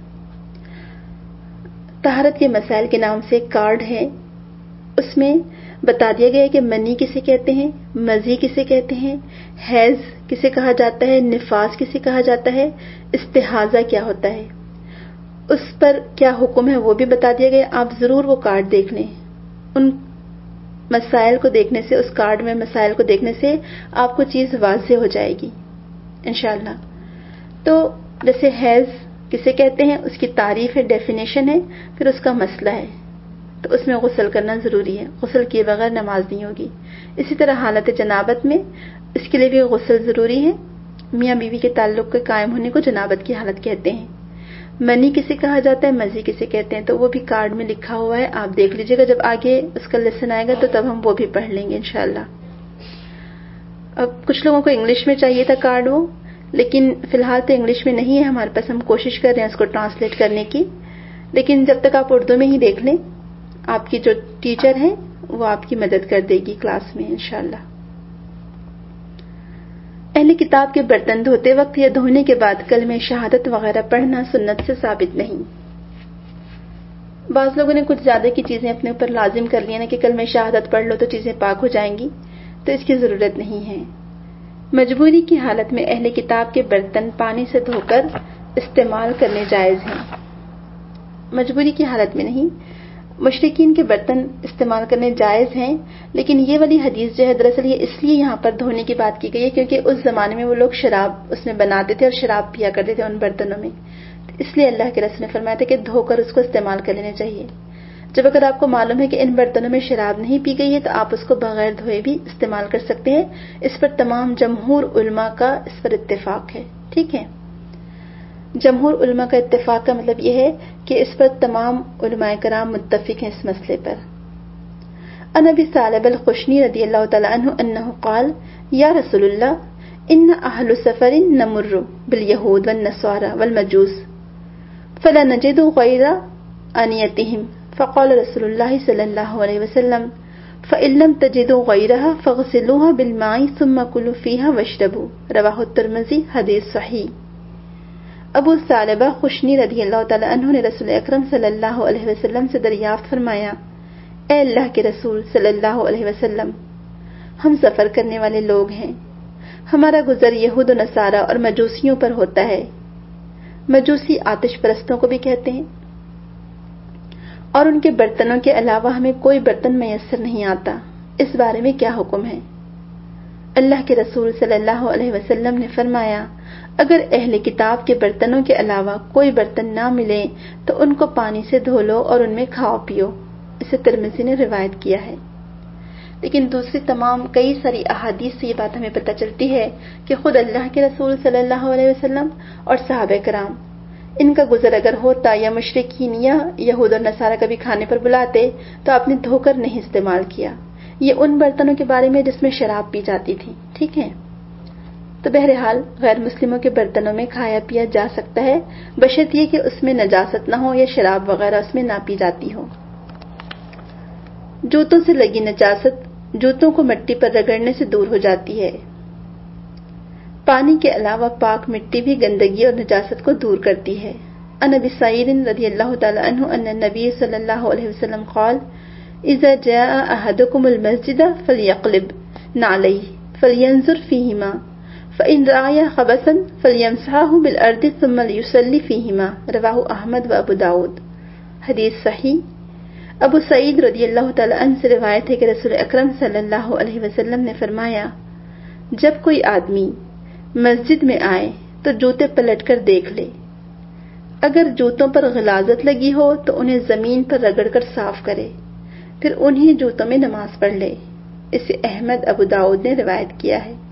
طہارت کے مسائل کے نام سے ایک کارڈ ہے, اس میں بتا دیا گیا ہے کہ منی کسے کہتے ہیں, مزی کسے کہتے ہیں, حیض کسے کہا جاتا ہے, نفاس کسے کہا جاتا ہے, استحاضہ کیا ہوتا ہے, اس پر کیا حکم ہے وہ بھی بتا دیا گیا. آپ ضرور وہ کارڈ دیکھ لیں. ان مسائل کو دیکھنے سے, اس کارڈ میں مسائل کو دیکھنے سے آپ کو چیز واضح ہو جائے گی انشاءاللہ. تو جیسے حیض کسے کہتے ہیں, اس کی تعریف ہے, ڈیفینیشن ہے, پھر اس کا مسئلہ ہے, تو اس میں غسل کرنا ضروری ہے, غسل کیے بغیر نماز نہیں ہوگی. اسی طرح حالت جنابت میں اس کے لیے بھی غسل ضروری ہے. میاں بیوی کے تعلق کے قائم ہونے کو جنابت کی حالت کہتے ہیں. منی کسے کہا جاتا ہے, مزی کسے کہتے ہیں, تو وہ بھی کارڈ میں لکھا ہوا ہے, آپ دیکھ لیجئے گا. جب آگے اس کا لیسن آئے گا تو تب ہم وہ بھی پڑھ لیں گے انشاءاللہ. اب کچھ لوگوں کو انگلش میں چاہیے تھا کارڈ وہ, لیکن فی الحال تو انگلش میں نہیں ہے ہمارے پاس. ہم کوشش کر رہے ہیں اس کو ٹرانسلیٹ کرنے کی, لیکن جب تک آپ اردو میں ہی دیکھ لیں, آپ کی جو ٹیچر ہیں وہ آپ کی مدد کر دے گی کلاس میں انشاءاللہ. اہل کتاب کے برتن دھوتے وقت یا دھونے کے بعد کلمہ شہادت وغیرہ پڑھنا سنت سے ثابت نہیں. بعض لوگوں نے کچھ زیادہ کی چیزیں اپنے اوپر لازم کر لی نا کہ کلمہ شہادت پڑھ لو تو چیزیں پاک ہو جائیں گی, تو اس کی ضرورت نہیں ہے. مجبوری کی حالت میں اہل کتاب کے برتن پانی سے دھو کر استعمال کرنے جائز ہیں. مجبوری کی حالت میں نہیں, مشرکین کے برتن استعمال کرنے جائز ہیں, لیکن یہ والی حدیث جو ہے دراصل یہ اس لیے یہاں پر دھونے کی بات کی گئی ہے کیونکہ اس زمانے میں وہ لوگ شراب اس میں بناتے تھے اور شراب پیا کرتے تھے ان برتنوں میں, اس لیے اللہ کے رسول نے فرمایا تھا کہ دھو کر اس کو استعمال کر لینا چاہیے. جب اگر آپ کو معلوم ہے کہ ان برتنوں میں شراب نہیں پی گئی ہے تو آپ اس کو بغیر دھوئے بھی استعمال کر سکتے ہیں. اس پر تمام جمہور علماء کا اس پر اتفاق ہے. ٹھیک ہے, جمہور علماء کا اتفاق کا مطلب یہ ہے کہ اس پر تمام علماء کرام متفق ہیں اس مسئلے پر. عن ابی ثعلبہ الخشنی رضی اللہ تعالی عنہ انہ قال یا رسول اللہ ان اہل سفر نمر بالیہود والنصارى والمجوس فلا نجد غیر آنیتہم فقال رسول اللہ صلی اللہ علیہ وسلم فإن لم تجدوا غيرها فاغسلوها بالماء ثم كلوا فيها واشربوا رواہ الترمذی حدیث صحیح۔ ابو ثعلبہ خشنی رضی اللہ تعالی عنہ نے رسول اکرم صلی اللہ علیہ وسلم سے دریافت فرمایا، اے اللہ کے رسول صلی اللہ علیہ وسلم، ہم سفر کرنے والے لوگ ہیں، ہمارا گزر یہود و نصارہ اور مجوسیوں پر ہوتا ہے، مجوسی آتش پرستوں کو بھی کہتے ہیں، اور ان کے برتنوں کے علاوہ ہمیں کوئی برتن میسر نہیں آتا، اس بارے میں کیا حکم ہے؟ اللہ کے رسول صلی اللہ علیہ وسلم نے فرمایا، اگر اہل کتاب کے برتنوں کے علاوہ کوئی برتن نہ ملے تو ان کو پانی سے دھو لو اور ان میں کھاؤ پیو۔ اسے ترمذی نے روایت کیا ہے۔ لیکن دوسری تمام کئی ساری احادیث سے یہ بات ہمیں پتہ چلتی ہے کہ خود اللہ کے رسول صلی اللہ علیہ وسلم اور صحابہ کرام، ان کا گزر اگر ہوتا یا مشرکین یا یہود اور نصارہ کبھی کھانے پر بلاتے تو آپ نے دھو کر نہیں استعمال کیا۔ یہ ان برتنوں کے بارے میں جس میں شراب پی جاتی تھی، ٹھیک ہے؟ تو بہرحال غیر مسلموں کے برتنوں میں کھایا پیا جا سکتا ہے، بشرط یہ کہ اس میں نجاست نہ ہو یا شراب وغیرہ اس میں نہ پی جاتی ہو۔ جوتوں سے لگی نجاست جوتوں کو مٹی پر رگڑنے سے دور ہو جاتی ہے۔ پانی کے علاوہ پاک مٹی بھی گندگی اور نجاست کو دور کرتی ہے۔ عن ابی سعید رضی اللہ تعالی عنہ ان النبی صلی اللہ علیہ وسلم قال اذا جاء احدكم المسجد فليقلب نعليه فلينظر فيهما فإن رأى خبثا فليمسحه بالأرض ثم ليصلي فيهما رواہ احمد و ابو داود حدیث صحیح۔ ابو سعید رضی اللہ تعالی عنہ سے روایت ہے کہ رسول اکرم صلی اللہ علیہ وسلم نے فرمایا، جب کوئی آدمی مسجد میں آئے تو جوتے پلٹ کر دیکھ لے، اگر جوتوں پر غلاظت لگی ہو تو انہیں زمین پر رگڑ کر صاف کرے، پھر انہی جوتوں میں نماز پڑھ لے۔ اسے احمد ابو داؤد نے روایت کیا ہے۔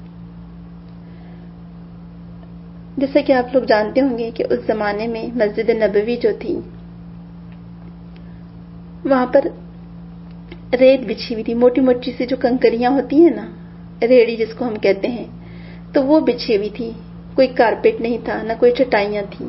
جیسا کہ آپ لوگ جانتے ہوں گے کہ اس زمانے میں مسجد نبوی جو تھی وہاں پر ریت بچھی ہوئی تھی، موٹی موٹی سی جو کنکریاں ہوتی ہیں نا، ریڑی جس کو ہم کہتے ہیں، تو وہ بچھی ہوئی تھی، کوئی کارپیٹ نہیں تھا، نہ کوئی چٹائیاں تھیں،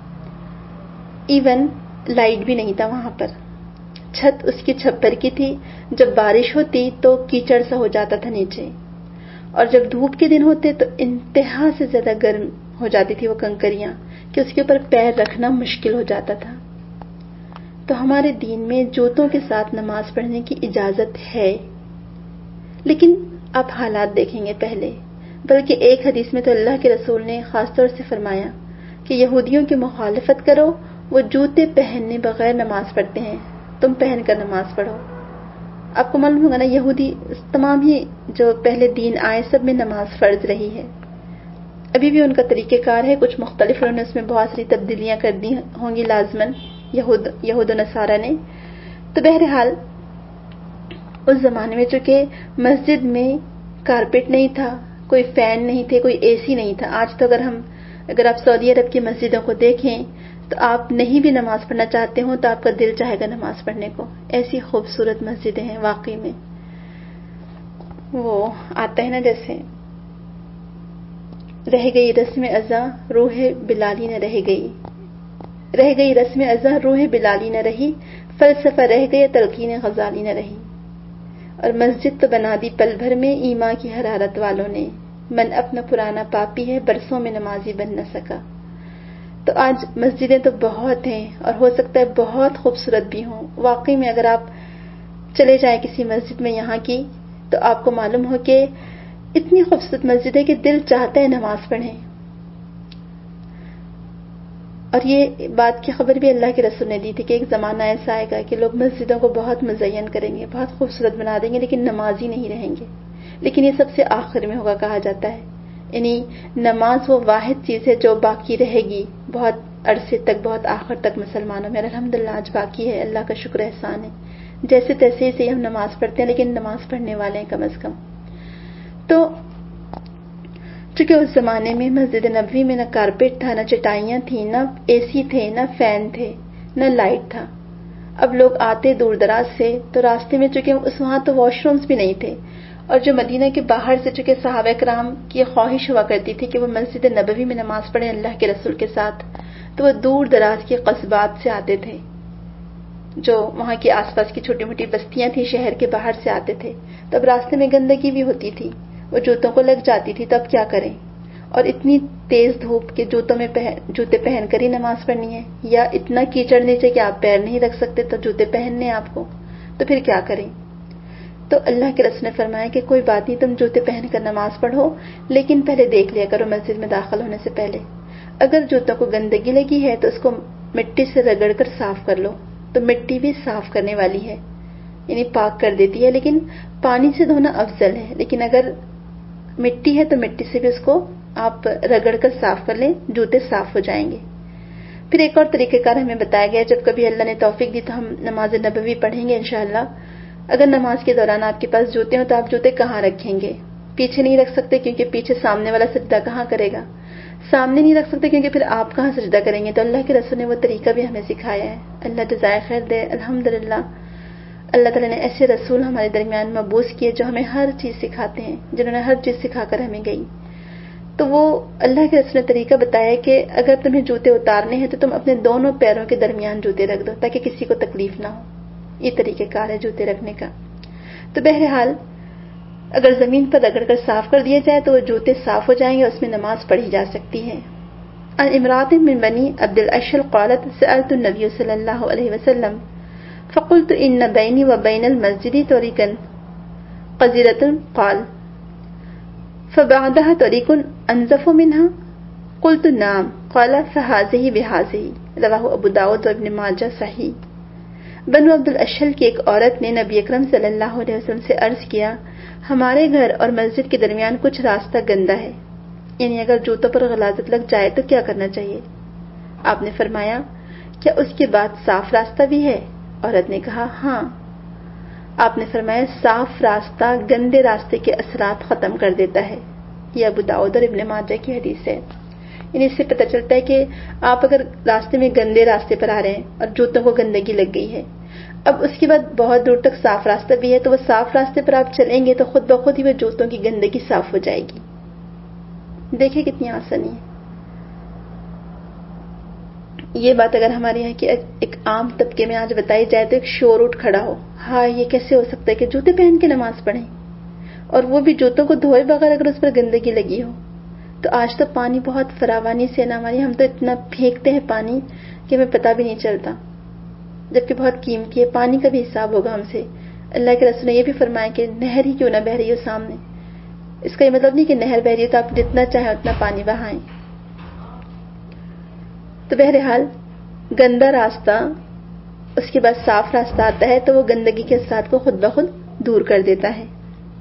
ایون لائٹ بھی نہیں تھا وہاں پر، چھت اس کی چھپر کی تھی، جب بارش ہوتی تو کیچڑ سا ہو جاتا تھا نیچے، اور جب دھوپ کے دن ہوتے تو انتہا سے زیادہ گرم ہو جاتی تھی وہ کنکریاں کہ اس کے اوپر پیر رکھنا مشکل ہو جاتا تھا۔ تو ہمارے دین میں جوتوں کے ساتھ نماز پڑھنے کی اجازت ہے، لیکن آپ حالات دیکھیں گے پہلے، بلکہ ایک حدیث میں تو اللہ کے رسول نے خاص طور سے فرمایا کہ یہودیوں کی مخالفت کرو، وہ جوتے پہننے بغیر نماز پڑھتے ہیں، تم پہن کر نماز پڑھو۔ آپ کو معلوم ہوگا نا، یہودی تمام ہی جو پہلے دین آئے سب میں نماز فرض رہی ہے، ابھی بھی ان کا طریقہ کار ہے، کچھ مختلف، انہوں نے اس میں بہت ساری تبدیلیاں کر دی ہوں گی لازماً یہود یہود و نصارہ نے۔ تو بہرحال اس زمانے میں چونکہ مسجد میں کارپیٹ نہیں تھا، کوئی فین نہیں تھے، کوئی اے سی نہیں تھا۔ آج تو اگر ہم اگر آپ سعودی عرب کی مسجدوں کو دیکھیں تو آپ نہیں بھی نماز پڑھنا چاہتے ہوں تو آپ کا دل چاہے گا نماز پڑھنے کو، ایسی خوبصورت مسجدیں ہیں واقعی میں۔ وہ آتا ہے نا جیسے رہ گئی رسم ازاں روح بلالی نہ رہ گئی، رہ گئی رسم ازاں روح بلالی نہ رہی، فلسفہ رہ گیا تلقین غزالی نہ رہی۔ اور مسجد تو بنا دی پل بھر میں ایمان کی حرارت والوں نے، من اپنا پرانا پاپی ہے برسوں میں نمازی بن نہ سکا۔ تو آج مسجدیں تو بہت ہیں اور ہو سکتا ہے بہت خوبصورت بھی ہوں، واقعی میں اگر آپ چلے جائیں کسی مسجد میں یہاں کی تو آپ کو معلوم ہو کہ اتنی خوبصورت مسجد ہے کہ دل چاہتا ہے نماز پڑھیں۔ اور یہ بات کی خبر بھی اللہ کے رسول نے دی تھی کہ ایک زمانہ ایسا آئے گا کہ لوگ مسجدوں کو بہت مزین کریں گے، بہت خوبصورت بنا دیں گے، لیکن نمازی نہیں رہیں گے۔ لیکن یہ سب سے آخر میں ہوگا کہا جاتا ہے، یعنی نماز وہ واحد چیز ہے جو باقی رہے گی بہت عرصے تک، بہت آخر تک مسلمانوں میں، الحمدللہ آج باقی ہے، اللہ کا شکر احسان ہے۔ جیسے تیسے ہی سے ہم نماز پڑھتے ہیں لیکن نماز پڑھنے والے ہیں کم از کم۔ تو چونکہ اس زمانے میں مسجد نبوی میں نہ کارپیٹ تھا، نہ چٹائیاں تھیں، نہ اے سی تھے، نہ فین تھے، نہ لائٹ تھا۔ اب لوگ آتے دور دراز سے تو راستے میں چونکہ اس وہاں تو واش رومز بھی نہیں تھے، اور جو مدینہ کے باہر سے چونکہ صحابہ کرام کی خواہش ہوا کرتی تھی کہ وہ مسجد نبوی میں نماز پڑھیں اللہ کے رسول کے ساتھ، تو وہ دور دراز کے قصبات سے آتے تھے، جو وہاں کی آس پاس کی چھوٹی موٹی بستیاں تھیں، شہر کے باہر سے آتے تھے. تو اب راستے میں گندگی بھی ہوتی تھی، وہ جوتوں کو لگ جاتی تھی، تب کیا کریں؟ اور اتنی تیز دھوپ کے جوتوں میں پہن جوتے پہن کر ہی نماز پڑھنی ہے، یا اتنا کیچڑ نیچے کہ آپ پیر نہیں رکھ سکتے تو جوتے پہننے آپ کو، تو پھر کیا کریں؟ تو اللہ کے رسول نے فرمایا کہ کوئی بات نہیں، تم جوتے پہن کر نماز پڑھو، لیکن پہلے دیکھ لیا کرو مسجد میں داخل ہونے سے پہلے، اگر جوتوں کو گندگی لگی ہے تو اس کو مٹی سے رگڑ کر صاف کر لو. تو مٹی بھی صاف کرنے والی ہے، یعنی پاک کر دیتی ہے، لیکن پانی سے دھونا افضل ہے. لیکن اگر مٹی ہے تو مٹی سے بھی اس کو آپ رگڑ کر صاف کر لیں، جوتے صاف ہو جائیں گے. پھر ایک اور طریقہ کار ہمیں بتایا گیا، جب کبھی اللہ نے توفیق دی تو ہم نماز نبوی پڑھیں گے انشاءاللہ. اگر نماز کے دوران آپ کے پاس جوتے ہوں تو آپ جوتے کہاں رکھیں گے؟ پیچھے نہیں رکھ سکتے کیونکہ پیچھے سامنے والا سجدہ کہاں کرے گا، سامنے نہیں رکھ سکتے کیونکہ پھر آپ کہاں سجدہ کریں گے. تو اللہ کے رسول نے وہ طریقہ بھی ہمیں سکھایا ہے. اللہ جزائے خیر دے. الحمدللہ اللہ تعالیٰ نے ایسے رسول ہمارے درمیان مبعوث کیے جو ہمیں ہر چیز سکھاتے ہیں، جنہوں نے ہر چیز سکھا کر ہمیں گئی. تو وہ اللہ کے رسول نے طریقہ بتایا کہ اگر تمہیں جوتے اتارنے ہیں تو تم اپنے دونوں پیروں کے درمیان جوتے رکھ دو تاکہ کسی کو تکلیف نہ ہو. یہ طریقہ کار ہے جوتے رکھنے کا. تو بہرحال اگر زمین پر رگڑ کر صاف کر دیا جائے تو وہ جوتے صاف ہو جائیں گے، اس میں نماز پڑھی جا سکتی ہے. عن امرأة من بني عبد الاشهل قالت سألت النبي صلى الله عليه وسلم فقلت ان بيني وبين المسجد طريقا قذرة قال فبعدها طريق انزف منها قلت نعم قال فهذه بهذه رواه ابو داود و ابن ماجہ صحیح. بنو عبد الاشہل کی ایک عورت نے نبی اکرم صلی اللہ علیہ وسلم سے عرض کیا، ہمارے گھر اور مسجد کے درمیان کچھ راستہ گندا ہے، یعنی اگر جوتوں پر غلاظت لگ جائے تو کیا کرنا چاہیے؟ آپ نے فرمایا کیا اس کے بعد صاف راستہ بھی ہے؟ عورت نے کہا ہاں. آپ نے فرمایا صاف راستہ گندے راستے کے اثرات ختم کر دیتا ہے. یہ ابو داؤد اور ابن ماجہ کی حدیث ہے. یعنی اس سے پتہ چلتا ہے کہ آپ اگر راستے میں گندے راستے پر آ رہے ہیں اور جوتوں کو گندگی لگ گئی ہے، اب اس کے بعد بہت دور تک صاف راستہ بھی ہے، تو وہ صاف راستے پر آپ چلیں گے تو خود بخود ہی وہ جوتوں کی گندگی صاف ہو جائے گی. دیکھیں کتنی آسانی ہے. یہ بات اگر ہمارے یہاں کی ایک عام طبقے میں آج بتائی جائے تو ایک شور اٹھ کھڑا ہو، ہاں یہ کیسے ہو سکتا ہے کہ جوتے پہن کے نماز پڑھیں، اور وہ بھی جوتوں کو دھوئے بغیر اگر اس پر گندگی لگی ہو. تو آج تو پانی بہت فراوانی سے نہ ہماری، ہم تو اتنا پھینکتے ہیں پانی کہ ہمیں پتہ بھی نہیں چلتا، جبکہ بہت قیمتی ہے. پانی کا بھی حساب ہوگا ہم سے. اللہ کے رسول نے یہ بھی فرمایا کہ نہر ہی کیوں نہ بہہ رہی ہو سامنے. اس کا یہ مطلب نہیں کہ نہر بہہ رہی ہے تو آپ جتنا چاہیں اتنا پانی بہائیں. تو بہرحال گندا راستہ، اس کے بعد صاف راستہ آتا ہے تو وہ گندگی کے اثرات کو خود بخود دور کر دیتا ہے.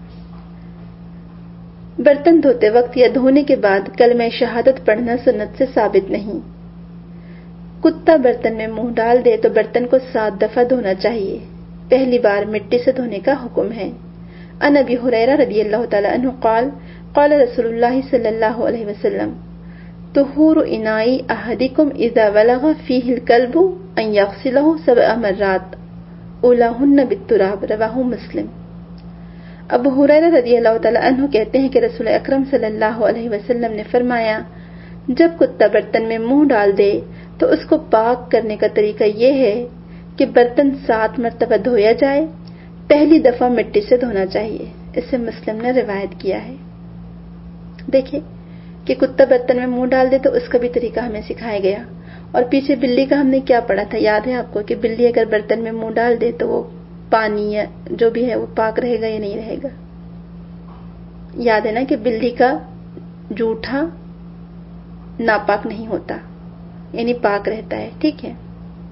برتن دھوتے وقت یا دھونے کے بعد کلمہ شہادت پڑھنا سنت سے ثابت نہیں. کتا برتن میں منہ ڈال دے تو برتن کو سات دفعہ دھونا چاہیے. پہلی بار مٹی سے دھونے کا حکم ہے. عن ابی ہریرہ رضی اللہ تعالی عنہ قال قال رسول اللہ صلی اللہ علیہ وسلم طہور اناء احدکم اذا بلغ فیہ الکلب ان یغسلہ سبع مرات اولاہن بالتراب رواہ مسلم. ابو ہریرہ رضی اللہ تعالی عنہ کہتے ہیں کہ رسول اکرم صلی اللہ علیہ وسلم نے فرمایا، جب کتا برتن میں منہ ڈال دے تو اس کو پاک کرنے کا طریقہ یہ ہے کہ برتن سات مرتبہ دھویا جائے. پہلی دفعہ مٹی سے دھونا چاہیے. اسے مسلم نے روایت کیا ہے. دیکھیں کہ کتا برتن میں منہ ڈال دے تو اس کا بھی طریقہ ہمیں سکھایا گیا. اور پیچھے بلی کا ہم نے کیا پڑھا تھا، یاد ہے آپ کو کہ بلی اگر برتن میں منہ ڈال دے تو وہ پانی یا جو بھی ہے وہ پاک رہے گا یا نہیں رہے گا. یاد ہے نا کہ بلی کا جوٹھا ناپاک نہیں ہوتا، یعنی پاک رہتا ہے. ٹھیک ہے.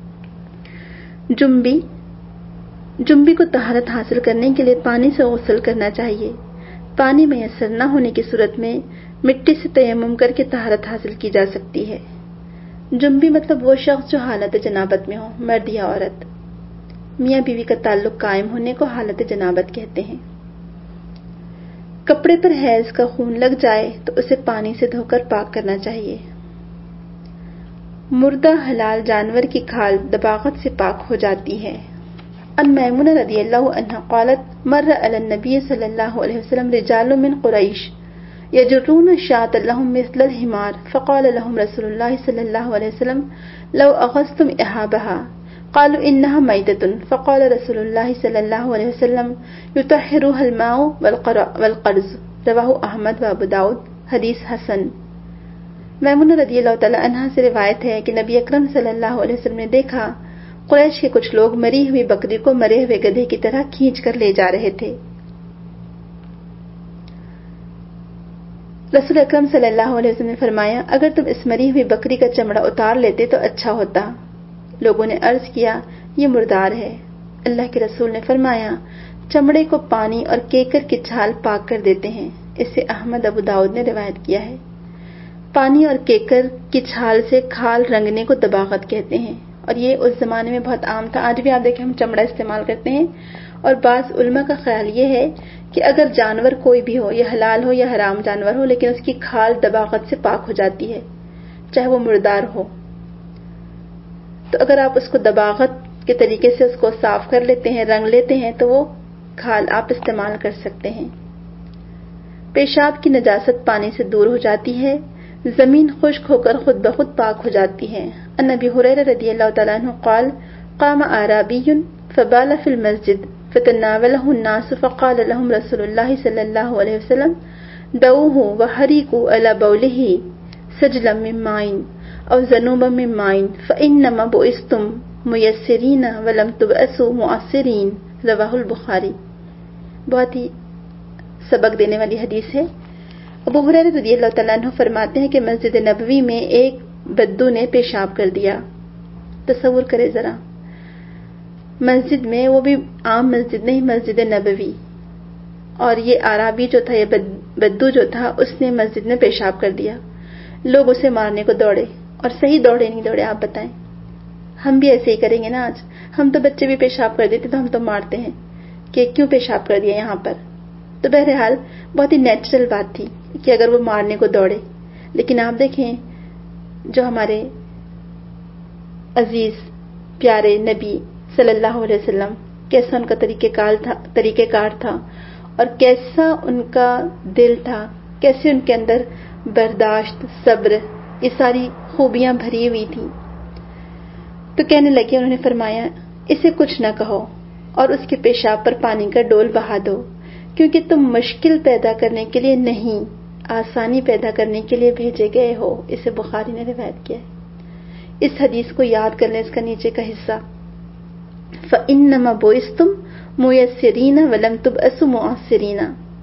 جنبی جنبی کو طہارت حاصل کرنے کے لیے پانی سے غسل کرنا چاہیے. پانی میسر نہ ہونے کی صورت میں مٹی سے تیمم کر کے طہارت حاصل کی جا سکتی ہے. جنبی مطلب وہ شخص جو حالت جنابت میں ہو، مرد یا عورت. میاں بیوی کا تعلق قائم ہونے کو حالت جنابت کہتے ہیں. کپڑے پر حیض کا خون لگ جائے تو اسے پانی سے دھو کر پاک کرنا چاہیے. مردہ حلال جانور کی کھال دباغت سے پاک ہو جاتی ہے. ان میمونہ رضی اللہ عنہا قالت مر علی النبی صلی اللہ علیہ وسلم رجال من قریش يجرون الشاة لهم مثل الحمار فقال لهم رسول الله صلى الله عليه وسلم لو أخذتم إهابها قالوا إنها ميتة فقال رسول الله صلى الله عليه وسلم يطهرها الماء والقرز رواہ احمد و ابو داؤد حدیث حسن۔ میمونہ رضی اللہ تعالی عنہا سے روایت ہے کہ نبی اکرم صلی اللہ علیہ وسلم نے دیکھا قریش کے کچھ لوگ مری ہوئی بکری کو مرے ہوئے گدھے کی طرح کھینچ کر لے جا رہے تھے۔ رسول اکرم صلی اللہ علیہ وسلم نے فرمایا اگر تم اس مری ہوئی بکری کا چمڑا اتار لیتے تو اچھا ہوتا۔ لوگوں نے عرض کیا یہ مردار ہے۔ اللہ کے رسول نے فرمایا چمڑے کو پانی اور کیکر کی چھال پاک کر دیتے ہیں۔ اسے احمد ابو داؤد نے روایت کیا ہے۔ پانی اور کیکر کی چھال سے کھال رنگنے کو دباغت کہتے ہیں، اور یہ اس زمانے میں بہت عام تھا۔ آج بھی آپ دیکھیں ہم چمڑا استعمال کرتے ہیں، اور بعض علماء کا خیال یہ ہے کہ اگر جانور کوئی بھی ہو، یہ حلال ہو یا حرام جانور ہو، لیکن اس کی کھال دباغت سے پاک ہو جاتی ہے، چاہے وہ مردار ہو، تو اگر آپ اس کو دباغت کے طریقے سے اس کو صاف کر لیتے ہیں، رنگ لیتے ہیں، تو وہ کھال آپ استعمال کر سکتے ہیں۔ پیشاب کی نجاست پانی سے دور ہو جاتی ہے، زمین خشک ہو کر خود بخود پاک ہو جاتی ہے۔ ان ابی ہریرہ رضی اللہ تعالیٰ عنہ قال قام اعرابی فبال فی المسجد فتناولہ الناس فقال لهم رسول اللہ صلی اللہ علیہ وسلم دعوه وحریقوا علی بولہ سجلا من ماء او ذنوبا من ماء فانما بعثتم میسرین ولم تبعثوا معسرین، رواہ البخاری۔ بہت ہی سبق دینے والی حدیث ہے۔ ابو ہریرہ رضی اللہ تعالیٰ عنہ فرماتے ہیں کہ مسجد نبوی میں ایک بدو نے پیشاب کر دیا۔ تصور کرے ذرا، مسجد میں، وہ بھی عام مسجد نہیں، مسجد نبوی، اور یہ اعرابی جو تھا، یہ بدو جو تھا، اس نے مسجد میں پیشاب کر دیا۔ لوگ اسے مارنے کو دوڑے، اور صحیح دوڑے نہیں دوڑے آپ بتائیں؟ ہم بھی ایسے ہی کریں گے نا آج؟ ہم تو بچے بھی پیشاب کر دیتے تو ہم تو مارتے ہیں کہ کیوں پیشاب کر دیا یہاں پر۔ تو بہرحال بہت ہی نیچرل بات تھی کہ اگر وہ مارنے کو دوڑے، لیکن آپ دیکھیں جو ہمارے عزیز پیارے نبی صلی اللہ علیہ وسلم، کیسا ان کا طریقہ کار تھا طریقہ کار تھا اور کیسا ان کا دل تھا، کیسے ان کے اندر برداشت، صبر، یہ ساری خوبیاں بھری ہوئی تھی۔ تو کہنے لگے، انہوں نے فرمایا اسے کچھ نہ کہو اور اس کے پیشاب پر پانی کا ڈول بہا دو، کیونکہ تم مشکل پیدا کرنے کے لیے نہیں، آسانی پیدا کرنے کے لیے بھیجے گئے ہو۔ اسے بخاری نے روایت کیا ہے۔ اس حدیث کو یاد کر لیں، اس کا نیچے کا حصہ، فَإِنَّمَا بُعِثْتُم مُيَسِّرِينَ وَلَمْ تُبْعَثُوا مُعَسِّرِينَ۔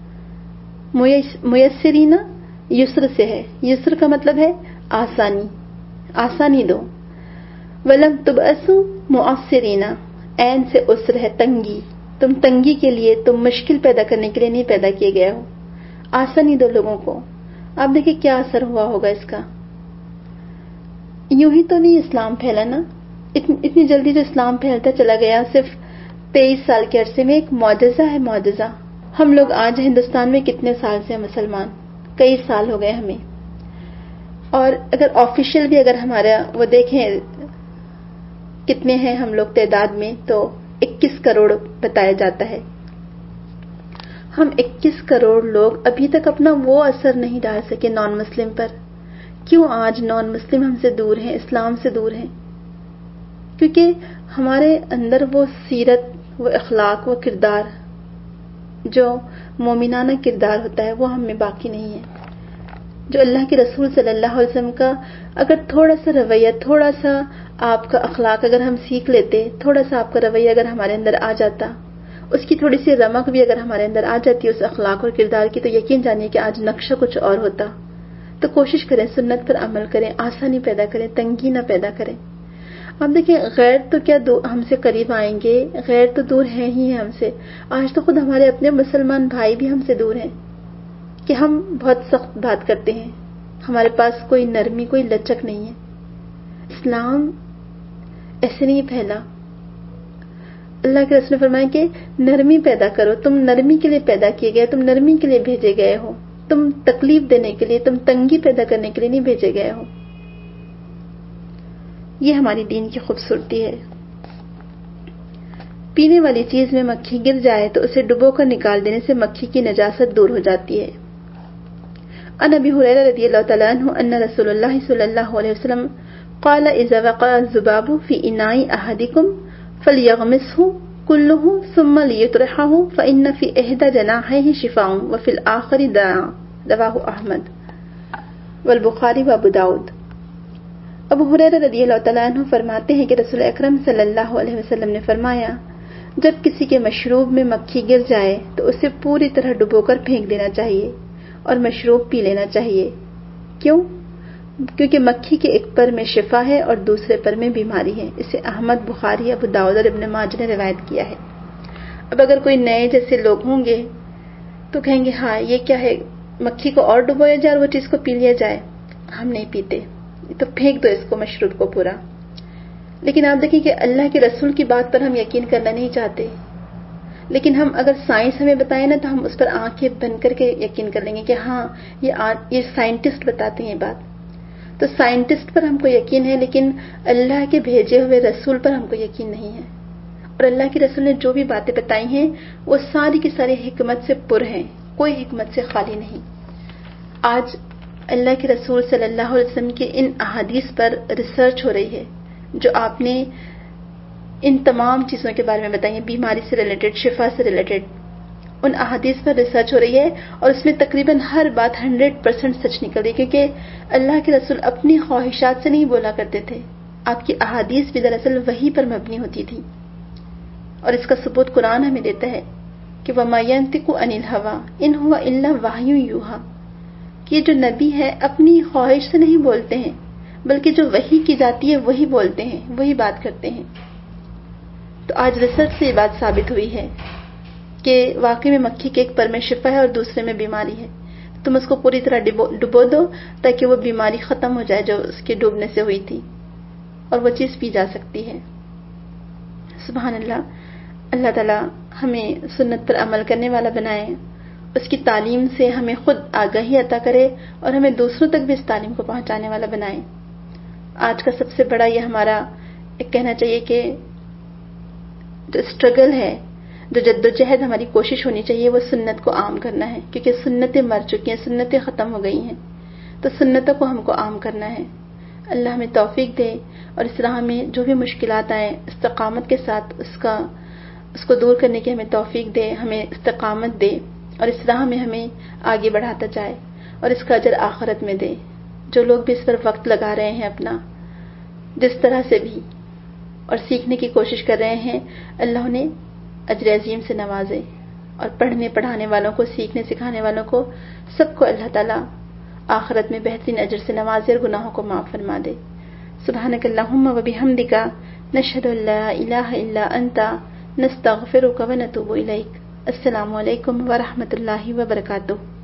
میسرین یسر سے ہے، یسر کا مطلب ہے آسانی، آسانی دو۔ وَلَمْ تُبْعَثُوا مُعَسِّرِينَ، عین سے عسر ہے، تنگی، تم تنگی کے لیے، تم مشکل پیدا کرنے کے لیے نہیں پیدا کیے گئے ہو، آسانی دو لوگوں کو۔ آپ دیکھیں کیا اثر ہوا ہوگا اس کا۔ یوں ہی تو نہیں اسلام پھیلا نا، اتنی جلدی جو اسلام پھیلتا چلا گیا، صرف تیئیس سال کے عرصے میں، ایک معجزہ ہے، معجزہ۔ ہم لوگ آج ہندوستان میں کتنے سال سے مسلمان، کئی سال ہو گئے ہمیں، اور اگر آفیشیل بھی اگر ہمارا وہ دیکھیں کتنے ہیں ہم لوگ تعداد میں، تو اکیس کروڑ بتایا جاتا ہے۔ ہم اکیس کروڑ لوگ ابھی تک اپنا وہ اثر نہیں ڈال سکے نان مسلم پر۔ کیوں آج نان مسلم ہم سے دور ہیں، اسلام سے دور ہیں؟ کیونکہ ہمارے اندر وہ سیرت، وہ اخلاق، وہ کردار، جو مومنانہ کردار ہوتا ہے، وہ ہم میں باقی نہیں ہے۔ جو اللہ کے رسول صلی اللہ علیہ وسلم کا اگر تھوڑا سا رویہ، تھوڑا سا آپ کا اخلاق اگر ہم سیکھ لیتے، تھوڑا سا آپ کا رویہ اگر ہمارے اندر آ جاتا، اس کی تھوڑی سی رمق بھی اگر ہمارے اندر آ جاتی اس اخلاق اور کردار کی، تو یقین جانیے کہ آج نقشہ کچھ اور ہوتا۔ تو کوشش کریں، سنت پر عمل کریں، آسانی پیدا کریں، تنگی نہ پیدا کریں۔ آپ دیکھیں غیر تو کیا ہم سے قریب آئیں گے، غیر تو دور ہیں ہی ہیں ہم سے۔ آج تو خود ہمارے اپنے مسلمان بھائی بھی ہم سے دور ہیں کہ ہم بہت سخت بات کرتے ہیں، ہمارے پاس کوئی نرمی، کوئی لچک نہیں ہے۔ اسلام ایسے نہیں پھیلا۔ اللہ کے رسول نے فرمایا کہ نرمی پیدا کرو، تم نرمی کے لیے پیدا کیے گئے، تم نرمی کے لیے بھیجے گئے ہو، تم تکلیف دینے کے لیے، تم تنگی پیدا کرنے کے لیے نہیں بھیجے گئے ہو۔ یہ ہماری دین کی خوبصورتی ہے۔ پینے والی چیز میں مکھی گر جائے تو اسے ڈبو کر نکال دینے سے مکھی کی نجاست دور ہو جاتی ہے۔ عن ابي هريره رضي الله تعالى عنه ان رسول الله صلى الله عليه وسلم قال اذا وقع الذباب في اناء احدكم فليغمسه كله ثم ليطرحه فان في احدى جناحيه شفاء وفي الاخر داء. رواه احمد والبخاری و ابو داؤد. ابو ہریرہ رضی اللہ تعالیٰ عنہ فرماتے ہیں کہ رسول اکرم صلی اللہ علیہ وسلم نے فرمایا جب کسی کے مشروب میں مکھی گر جائے تو اسے پوری طرح ڈبو کر پھینک دینا چاہیے اور مشروب پی لینا چاہیے. کیوں؟ کیونکہ مکھی کے ایک پر میں شفا ہے اور دوسرے پر میں بیماری ہے. اسے احمد، بخاری، ابو داؤد اور ابن ماجہ نے روایت کیا ہے. اب اگر کوئی نئے جیسے لوگ ہوں گے تو کہیں گے ہاں یہ کیا ہے، مکھی کو اور ڈبویا جائے اور وہ چیز کو پی لیا جائے. ہم نہیں پیتے، تو پھینک دو اس کو، مشروب کو پورا. لیکن آپ دیکھیں کہ اللہ کے رسول کی بات پر ہم یقین کرنا نہیں چاہتے، لیکن ہم اگر سائنس ہمیں بتائے نا تو ہم اس پر آنکھیں بند کر کے یقین کر لیں گے کہ ہاں یہ یہ سائنٹسٹ بتاتے ہیں یہ بات. تو سائنٹسٹ پر ہم کو یقین ہے لیکن اللہ کے بھیجے ہوئے رسول پر ہم کو یقین نہیں ہے. اور اللہ کے رسول نے جو بھی باتیں بتائی ہیں وہ ساری کی ساری حکمت سے پر ہیں، کوئی حکمت سے خالی نہیں. آج اللہ کے رسول صلی اللہ علیہ وسلم کے ان احادیث پر ریسرچ ہو رہی ہے جو آپ نے ان تمام چیزوں کے بارے میں بتائی ہیں، بیماری سے ریلیٹڈ، شفا سے ریلیٹڈ. ان احادیث پر ریسرچ ہو رہی ہے اور اس میں تقریباً ہر بات ہنڈریڈ پرسینٹ سچ نکل رہی ہے، کیونکہ اللہ کے رسول اپنی خواہشات سے نہیں بولا کرتے تھے. آپ کی احادیث بھی دراصل وحی پر مبنی ہوتی تھی. اور اس کا ثبوت قرآن ہمیں دیتا ہے کہ وَمَا يَنطِقُ عَنِ الْهَوَىٰ إِنْ هُوَ إِلَّا وَحْيٌ يُوحَىٰ، کہ یہ جو نبی ہے اپنی خواہش سے نہیں بولتے ہیں بلکہ جو وحی کی جاتی ہے وہی بولتے ہیں، وہی بات کرتے ہیں. تو آج ریسرچ سے یہ بات ثابت ہوئی ہے کہ واقعی میں مکھی کے ایک پر میں شفا ہے اور دوسرے میں بیماری ہے. تم اس کو پوری طرح ڈبو دو تاکہ وہ بیماری ختم ہو جائے جو اس کے ڈوبنے سے ہوئی تھی اور وہ چیز پی جا سکتی ہے. سبحان اللہ. اللہ تعالیٰ ہمیں سنت پر عمل کرنے والا بنائے، اس کی تعلیم سے ہمیں خود آگاہی عطا کرے اور ہمیں دوسروں تک بھی اس تعلیم کو پہنچانے والا بنائے. آج کا سب سے بڑا یہ ہمارا ایک کہنا چاہیے کہ جو اسٹرگل ہے، جو جدوجہد ہماری کوشش ہونی چاہیے وہ سنت کو عام کرنا ہے، کیونکہ سنتیں مر چکی ہیں، سنتیں ختم ہو گئی ہیں. تو سنتوں کو ہم کو عام کرنا ہے. اللہ ہمیں توفیق دے اور اس راہ میں جو بھی مشکلات آئیں استقامت کے ساتھ اس کا اس کو دور کرنے کی ہمیں توفیق دے، ہمیں استقامت دے اور اس راہ میں ہمیں آگے بڑھاتا جائے اور اس کا اجر آخرت میں دے. جو لوگ بھی اس پر وقت لگا رہے ہیں اپنا جس طرح سے بھی اور سیکھنے کی کوشش کر رہے ہیں، اللہ انہیں اجر عظیم سے نوازے اور پڑھنے پڑھانے والوں کو، سیکھنے سکھانے والوں کو، سب کو اللہ تعالیٰ آخرت میں بہترین اجر سے نوازے اور گناہوں کو معاف فرما دے. سبحانک اللہم و بحمدک، نشہد ان لا الہ الا انت، نستغفرک و نتوب الیک. السلام علیکم ورحمۃ اللہ وبرکاتہ.